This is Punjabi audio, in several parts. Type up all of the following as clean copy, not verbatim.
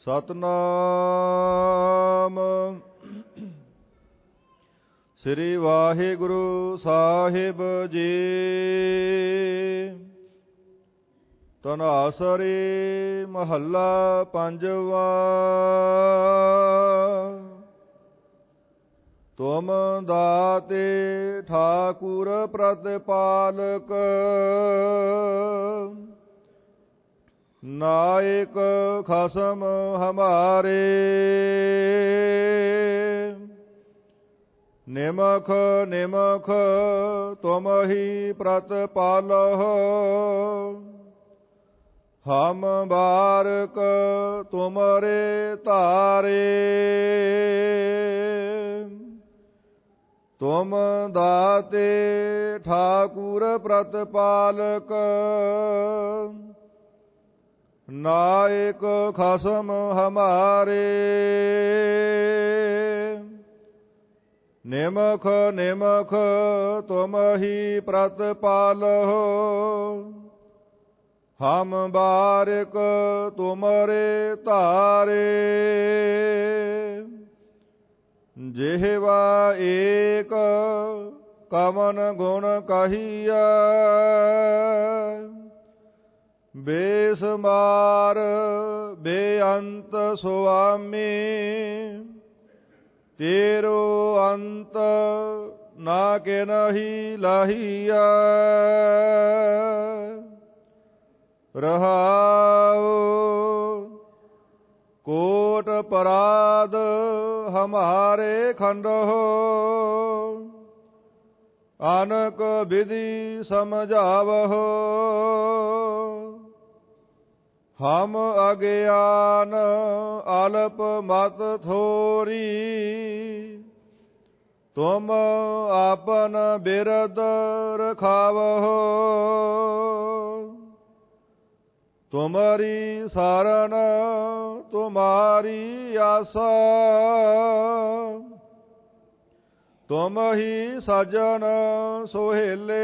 ਸਤਨਾਮ ਸ੍ਰੀ ਵਾਹਿਗੁਰੂ ਸਾਹਿਬ ਜੀ। ਧਨਾਸਰੀ ਮਹੱਲਾ ਪੰਜਵਾ। ਤੁਮ ਦਾਤੇ ਠਾਕੁਰ ਪ੍ਰਤਿਪਾਲਕ, ਨਾਇਕ ਖਸਮ ਹਮਾਰੇ। ਨਿਮਖ ਨਿਮਖ ਤੁਮ ਹੀ ਪ੍ਰਤਿਪਾਲਹੁ, ਹਮ ਬਾਰਕ ਤੁਮਰੇ ਧਾਰੇ। ਤੁਮ ਦਾਤੇ ਠਾਕੁਰ ਪ੍ਰਤਿਪਾਲਕ, ਨਾਇਕ ਖਸਮ ਹਮਾਰੇ। ਨਿਮਖ ਨਿਮਖ ਤੁਮ ਹੀ ਪ੍ਰਤਿਪਾਲਹੁ, ਹਮ ਬਾਰਿਕ ਤੁਮਰੇ ਧਾਰੇ। ਜਿਹਵਾ ਏਕ ਕਵਨ ਗੁਣ ਕਹੀਆ, ਬੇਸਮਾਰ ਬੇਅੰਤ ਸੁਆਮੀ। ਤੇਰੋ ਅੰਤ ਨਾ ਕਿਨਹੀ ਲਾਹੀਆ। ਰਹਾਉ ਕੋਟ ਪਰਾਧ ਹਮਾਰੇ ਖੰਡਹੁ, ਅਨਕ ਵਿਧੀ ਸਮਝਾਵਹੁ। ਹਮ ਅਗਿਆਨ ਅਲਪ ਮਤ ਥੋਰੀ, ਤੁਮ ਆਪਨ ਬਿਰਦ ਰਖਾਵਹੁ। ਤੁਮਰੀ ਸਰਣ ਤੁਮਾਰੀ ਆਸਾ, ਤੁਮ ਹੀ ਸਜਣ ਸੁਹੇਲੇ।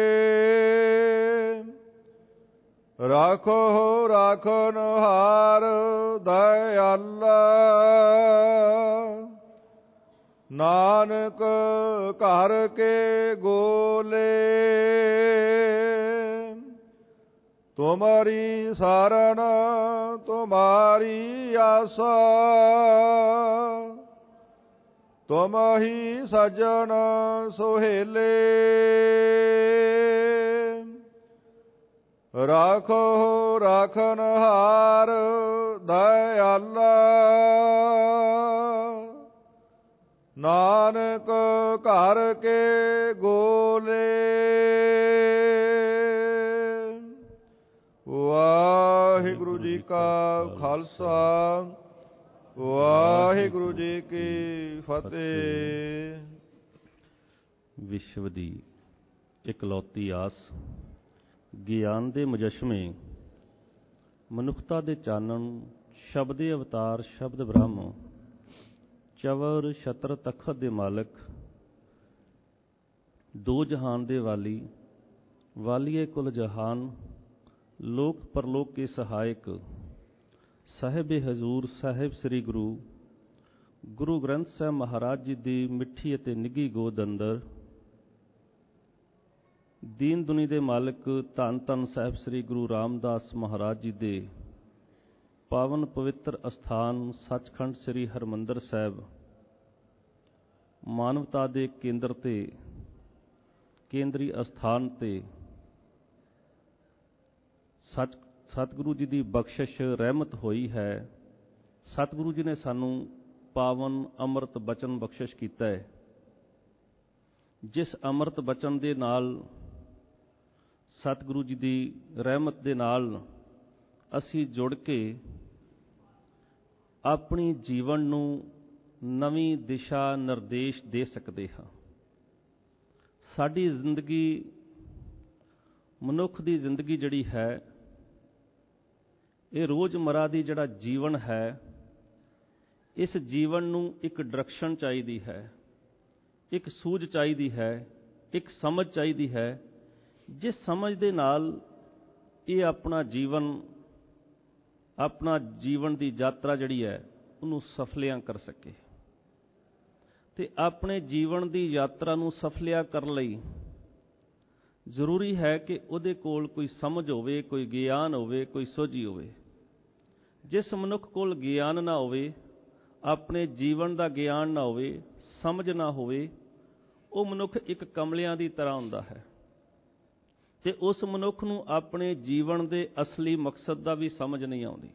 ਰਾਖੋ ਰਾਖਨਹਾਰ ਦਇਆਲਾ, ਨਾਨਕ ਘਰ ਕੇ ਗੋਲੇ। ਤੁਮਰੀ ਸਰਣ ਤੁਮਾਰੀ ਆਸਾ, ਤੁਮ ਹੀ ਸਜਣ ਸੁਹੇਲੇ। ਰਾਖੋ ਰਾਖਨਹਾਰ ਦਇਆਲਾ, ਨਾਨਕ ਘਰ ਕੇ ਗੋਲੇ। ਵਾਹਿਗੁਰੂ ਜੀ ਕਾ ਖਾਲਸਾ, ਵਾਹਿਗੁਰੂ ਜੀ ਕੀ ਫਤਿਹ। ਵਿਸ਼ਵ ਦੀ ਇਕਲੌਤੀ ਆਸ, ਗਿਆਨ ਦੇ ਮੁਜੱਸ਼ਮੇ, ਮਨੁੱਖਤਾ ਦੇ ਚਾਨਣ, ਸ਼ਬਦੇ ਅਵਤਾਰ ਸ਼ਬਦ ਬ੍ਰਹਮ, ਚਵਰ ਛਤਰ ਤਖਤ ਦੇ ਮਾਲਕ, ਦੋ ਜਹਾਨ ਦੇ ਵਾਲੀ, ਵਾਲੀਏ ਕੁਲ ਜਹਾਨ, ਲੋਕ ਪਰਲੋਕ ਕੇ ਸਹਾਇਕ, ਸਾਹਿਬ ਹਜ਼ੂਰ ਸਾਹਿਬ ਸ੍ਰੀ ਗੁਰੂ ਗ੍ਰੰਥ ਸਾਹਿਬ ਮਹਾਰਾਜ ਜੀ ਦੀ ਮਿੱਠੀ ਅਤੇ ਨਿੱਘੀ ਗੋਦ ਅੰਦਰ, ਦੀਨ ਦੁਨੀ ਦੇ ਮਾਲਕ ਧੰਨ ਧੰਨ ਸਾਹਿਬ ਸ੍ਰੀ ਗੁਰੂ ਰਾਮਦਾਸ ਮਹਾਰਾਜ ਜੀ ਦੇ ਪਾਵਨ ਪਵਿੱਤਰ ਅਸਥਾਨ ਸੱਚਖੰਡ ਸ੍ਰੀ ਹਰਿਮੰਦਰ ਸਾਹਿਬ, ਮਾਨਵਤਾ ਦੇ ਕੇਂਦਰ ਤੇ ਕੇਂਦਰੀ ਅਸਥਾਨ ਤੇ ਸਤਿਗੁਰੂ ਜੀ ਦੀ ਬਖਸ਼ਿਸ਼ ਰਹਿਮਤ ਹੋਈ ਹੈ। ਸਤਿਗੁਰੂ ਜੀ ਨੇ ਸਾਨੂੰ ਪਾਵਨ ਅੰਮ੍ਰਿਤ ਬਚਨ ਬਖਸ਼ਿਸ਼ ਕੀਤਾ ਹੈ, ਜਿਸ ਅੰਮ੍ਰਿਤ ਬਚਨ ਦੇ ਨਾਲ, ਸਤਿਗੁਰੂ ਜੀ ਦੀ ਰਹਿਮਤ ਦੇ ਨਾਲ ਅਸੀਂ ਜੁੜ ਕੇ ਆਪਣੀ ਜੀਵਨ ਨੂੰ ਨਵੀਂ ਦਿਸ਼ਾ ਨਿਰਦੇਸ਼ ਦੇ ਸਕਦੇ ਹਾਂ। ਸਾਡੀ ਜ਼ਿੰਦਗੀ, ਮਨੁੱਖ ਦੀ ਜ਼ਿੰਦਗੀ ਜਿਹੜੀ ਹੈ, ਇਹ ਰੋਜ਼ਮਰਾ ਦੀ ਜਿਹੜਾ ਜੀਵਨ ਹੈ, ਇਸ ਜੀਵਨ ਨੂੰ ਇੱਕ ਡਾਇਰੈਕਸ਼ਨ ਚਾਹੀਦੀ ਹੈ, ਇੱਕ ਸੂਝ ਚਾਹੀਦੀ ਹੈ, ਇੱਕ ਸਮਝ ਚਾਹੀਦੀ ਹੈ, ਜਿਸ ਸਮਝ ਦੇ ਨਾਲ ਇਹ ਆਪਣਾ ਜੀਵਨ ਆਪਣਾ ਜੀਵਨ ਦੀ ਯਾਤਰਾ ਜਿਹੜੀ ਹੈ ਉਹਨੂੰ ਸਫਲਿਆਂ ਕਰ ਸਕੇ। ਤੇ ਆਪਣੇ ਜੀਵਨ ਦੀ ਯਾਤਰਾ ਨੂੰ ਸਫਲਿਆ ਕਰਨ ਲਈ ਜ਼ਰੂਰੀ ਹੈ ਕਿ ਉਹਦੇ ਕੋਲ ਕੋਈ ਸਮਝ ਹੋਵੇ, ਕੋਈ ਗਿਆਨ ਹੋਵੇ, ਕੋਈ ਸੋਝੀ ਹੋਵੇ। ਜਿਸ ਮਨੁੱਖ ਕੋਲ ਗਿਆਨ ਨਾ ਹੋਵੇ, ਆਪਣੇ ਜੀਵਨ ਦਾ ਗਿਆਨ ਨਾ ਹੋਵੇ, ਸਮਝ ਨਾ ਹੋਵੇ, ਉਹ ਮਨੁੱਖ ਇੱਕ ਕਮਲਿਆਂ ਦੀ ਤਰ੍ਹਾਂ ਹੁੰਦਾ ਹੈ ਤੇ ਉਸ ਮਨੁੱਖ ਨੂੰ ਆਪਣੇ ਜੀਵਨ ਦੇ ਅਸਲੀ ਮਕਸਦ ਦਾ ਵੀ ਸਮਝ ਨਹੀਂ ਆਉਂਦੀ।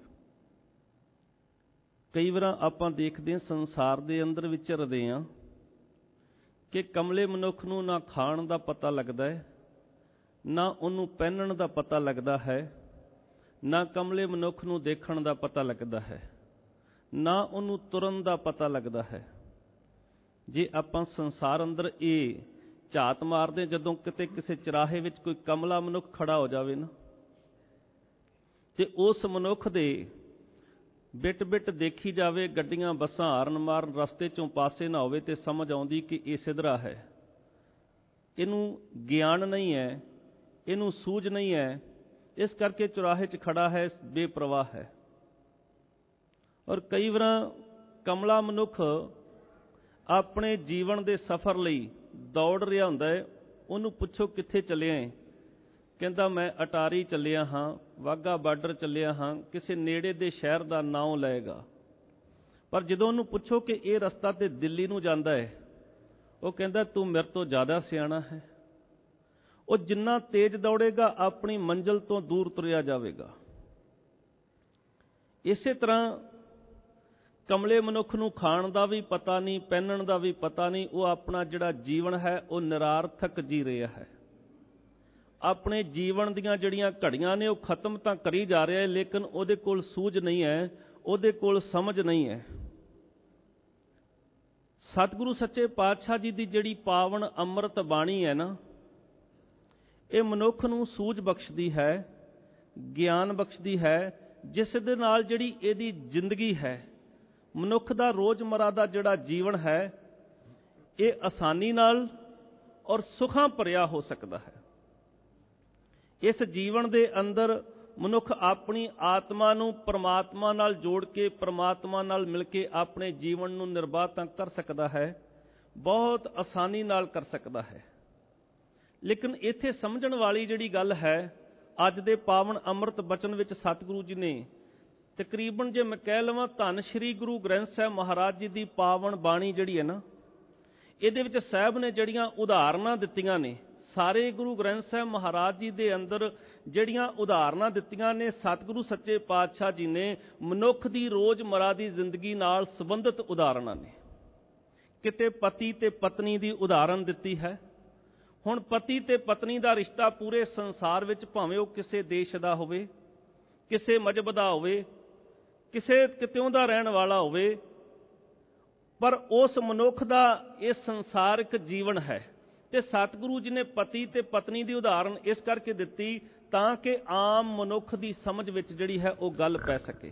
ਕਈ ਵਾਰ ਆਪਾਂ ਦੇਖਦੇ ਹਾਂ ਸੰਸਾਰ ਦੇ ਅੰਦਰ ਵਿਚਰਦੇ ਹਾਂ ਕਿ ਕਮਲੇ ਮਨੁੱਖ ਨੂੰ ਨਾ ਖਾਣ ਦਾ ਪਤਾ ਲੱਗਦਾ ਹੈ, ਨਾ ਉਹਨੂੰ ਪਹਿਨਣ ਦਾ ਪਤਾ ਲੱਗਦਾ ਹੈ, ਨਾ ਕਮਲੇ ਮਨੁੱਖ ਨੂੰ ਦੇਖਣ ਦਾ ਪਤਾ ਲੱਗਦਾ ਹੈ, ਨਾ ਉਹਨੂੰ ਤੁਰਨ ਦਾ ਪਤਾ ਲੱਗਦਾ ਹੈ। ਜੇ ਆਪਾਂ ਸੰਸਾਰ ਅੰਦਰ ਇਹ ਝਾਤ ਮਾਰਦੇ, ਜਦੋਂ ਕਿਤੇ ਕਿਸੇ ਚੁਰਾਹੇ ਵਿੱਚ ਕੋਈ ਕਮਲਾ ਮਨੁੱਖ ਖੜਾ ਹੋ ਜਾਵੇ ਨਾ, ਤੇ ਉਸ ਮਨੁੱਖ ਦੇ ਬਿਟ ਬਿਟ ਦੇਖੀ ਜਾਵੇ, ਗੱਡੀਆਂ ਬੱਸਾਂ ਹਾਰਨ ਮਾਰਨ, ਰਸਤੇ ਚੋਂ ਪਾਸੇ ਨਾ ਹੋਵੇ, ਤੇ ਸਮਝ ਆਉਂਦੀ ਕਿ ਇਹ ਸਿਧਰਾ ਹੈ, ਇਹਨੂੰ ਗਿਆਨ ਨਹੀਂ ਹੈ, ਇਹਨੂੰ ਸੂਝ ਨਹੀਂ ਹੈ, ਇਸ ਕਰਕੇ ਚੁਰਾਹੇ 'ਚ ਖੜਾ ਹੈ, ਬੇਪਰਵਾਹ ਹੈ। ਔਰ ਕਈ ਵਾਰ ਕਮਲਾ ਮਨੁੱਖ ਆਪਣੇ ਜੀਵਨ ਦੇ ਸਫ਼ਰ ਲਈ ਦੌੜ ਰਿਹਾ ਹੁੰਦਾ ਹੈ। ਉਹਨੂੰ ਪੁੱਛੋ ਕਿੱਥੇ ਚੱਲਿਆ ਹੈ, ਕਹਿੰਦਾ ਮੈਂ ਅਟਾਰੀ ਚੱਲਿਆ ਹਾਂ, ਵਾਹਗਾ ਬਾਰਡਰ ਚੱਲਿਆ ਹਾਂ, ਕਿਸੇ ਨੇੜੇ ਦੇ ਸ਼ਹਿਰ ਦਾ ਨਾਮ ਲਏਗਾ। ਪਰ ਜਦੋਂ ਉਹਨੂੰ ਪੁੱਛੋ ਕਿ ਇਹ ਰਸਤਾ ਤੇ ਦਿੱਲੀ ਨੂੰ ਜਾਂਦਾ ਹੈ, ਉਹ ਕਹਿੰਦਾ ਤੂੰ ਮੇਰੇ ਤੋਂ ਜ਼ਿਆਦਾ ਸਿਆਣਾ ਹੈ। ਉਹ ਜਿੰਨਾ ਤੇਜ਼ ਦੌੜੇਗਾ ਆਪਣੀ ਮੰਜ਼ਿਲ ਤੋਂ ਦੂਰ ਤੁਰਿਆ ਜਾਵੇਗਾ। ਇਸੇ ਤਰ੍ਹਾਂ ਕਮਲੇ ਮਨੁੱਖ ਨੂੰ ਖਾਣ ਦਾ ਵੀ ਪਤਾ ਨਹੀਂ, ਪਹਿਨਣ ਦਾ ਵੀ ਪਤਾ ਨਹੀਂ, ਉਹ ਆਪਣਾ ਜਿਹੜਾ ਜੀਵਨ ਹੈ ਉਹ ਨਿਰਾਰਥਕ ਜੀ ਰਿਹਾ ਹੈ। ਆਪਣੇ ਜੀਵਨ ਦੀਆਂ ਜਿਹੜੀਆਂ ਘੜੀਆਂ ਨੇ ਉਹ ਖਤਮ ਤਾਂ ਕਰੀ ਜਾ ਰਿਹਾ ਹੈ, ਲੇਕਿਨ ਉਹਦੇ ਕੋਲ ਸੂਝ ਨਹੀਂ ਹੈ, ਉਹਦੇ ਕੋਲ ਸਮਝ ਨਹੀਂ ਹੈ। ਸਤਿਗੁਰੂ ਸੱਚੇ ਪਾਤਸ਼ਾਹ ਜੀ ਦੀ ਜਿਹੜੀ ਪਾਵਨ ਅੰਮ੍ਰਿਤ ਬਾਣੀ ਹੈ ਨਾ, ਇਹ ਮਨੁੱਖ ਨੂੰ ਸੂਝ ਬਖਸ਼ਦੀ ਹੈ, ਗਿਆਨ ਬਖਸ਼ਦੀ ਹੈ, ਜਿਸ ਦੇ ਨਾਲ ਜਿਹੜੀ ਇਹਦੀ ਜ਼ਿੰਦਗੀ ਹੈ, ਮਨੁੱਖ ਦਾ ਰੋਜ਼ਮਰਾ ਦਾ ਜਿਹੜਾ ਜੀਵਨ ਹੈ, ਇਹ ਆਸਾਨੀ ਨਾਲ ਔਰ ਸੁਖਾਂ ਭਰਿਆ ਹੋ ਸਕਦਾ ਹੈ। ਇਸ ਜੀਵਨ ਦੇ ਅੰਦਰ ਮਨੁੱਖ ਆਪਣੀ ਆਤਮਾ ਨੂੰ ਪਰਮਾਤਮਾ ਨਾਲ ਜੋੜ ਕੇ, ਪਰਮਾਤਮਾ ਨਾਲ ਮਿਲ ਕੇ ਆਪਣੇ ਜੀਵਨ ਨੂੰ ਨਿਰਬਾਹ ਤਾਂ ਕਰ ਸਕਦਾ ਹੈ, ਬਹੁਤ ਆਸਾਨੀ ਨਾਲ ਕਰ ਸਕਦਾ ਹੈ। ਲੇਕਿਨ ਇੱਥੇ ਸਮਝਣ ਵਾਲੀ ਜਿਹੜੀ ਗੱਲ ਹੈ, ਅੱਜ ਦੇ ਪਾਵਨ ਅੰਮ੍ਰਿਤ ਬਚਨ ਵਿੱਚ ਸਤਿਗੁਰੂ ਜੀ ਨੇ ਤਕਰੀਬਨ, ਜੇ ਮੈਂ ਕਹਿ ਲਵਾਂ, ਧੰਨ ਸ਼੍ਰੀ ਗੁਰੂ ਗ੍ਰੰਥ ਸਾਹਿਬ ਮਹਾਰਾਜ ਜੀ ਦੀ ਪਾਵਨ ਬਾਣੀ ਜਿਹੜੀ ਹੈ ਨਾ, ਇਹਦੇ ਵਿੱਚ ਸਾਹਿਬ ਨੇ ਜਿਹੜੀਆਂ ਉਦਾਹਰਨਾਂ ਦਿੱਤੀਆਂ ਨੇ, ਸਾਰੇ ਗੁਰੂ ਗ੍ਰੰਥ ਸਾਹਿਬ ਮਹਾਰਾਜ ਜੀ ਦੇ ਅੰਦਰ ਜਿਹੜੀਆਂ ਉਦਾਹਰਨਾਂ ਦਿੱਤੀਆਂ ਨੇ, ਸਤਿਗੁਰੂ ਸੱਚੇ ਪਾਤਸ਼ਾਹ ਜੀ ਨੇ ਮਨੁੱਖ ਦੀ ਰੋਜ਼ਮਰਾ ਦੀ ਜ਼ਿੰਦਗੀ ਨਾਲ ਸੰਬੰਧਿਤ ਉਦਾਹਰਨਾਂ ਨੇ। ਕਿਤੇ ਪਤੀ ਤੇ ਪਤਨੀ ਦੀ ਉਦਾਹਰਨ ਦਿੱਤੀ ਹੈ। ਹੁਣ ਪਤੀ ਤੇ ਪਤਨੀ ਦਾ ਰਿਸ਼ਤਾ ਪੂਰੇ ਸੰਸਾਰ ਵਿੱਚ, ਭਾਵੇਂ ਉਹ ਕਿਸੇ ਦੇਸ਼ ਦਾ ਹੋਵੇ, ਕਿਸੇ ਮਜ਼ਹਬ ਦਾ ਹੋਵੇ, ਕਿਸੇ ਕਿਤਿਓਂ ਦਾ ਰਹਿਣ ਵਾਲਾ ਹੋਵੇ, ਪਰ ਉਸ ਮਨੁੱਖ ਦਾ ਇਹ ਸੰਸਾਰਿਕ ਜੀਵਨ ਹੈ। ਤੇ ਸਤਿਗੁਰੂ ਜੀ ਨੇ ਪਤੀ ਤੇ ਪਤਨੀ ਦੀ ਉਦਾਹਰਨ ਇਸ ਕਰਕੇ ਦਿੱਤੀ ਤਾਂ ਕਿ ਆਮ ਮਨੁੱਖ ਦੀ ਸਮਝ ਵਿੱਚ ਜਿਹੜੀ ਹੈ ਉਹ ਗੱਲ ਪੈ ਸਕੇ।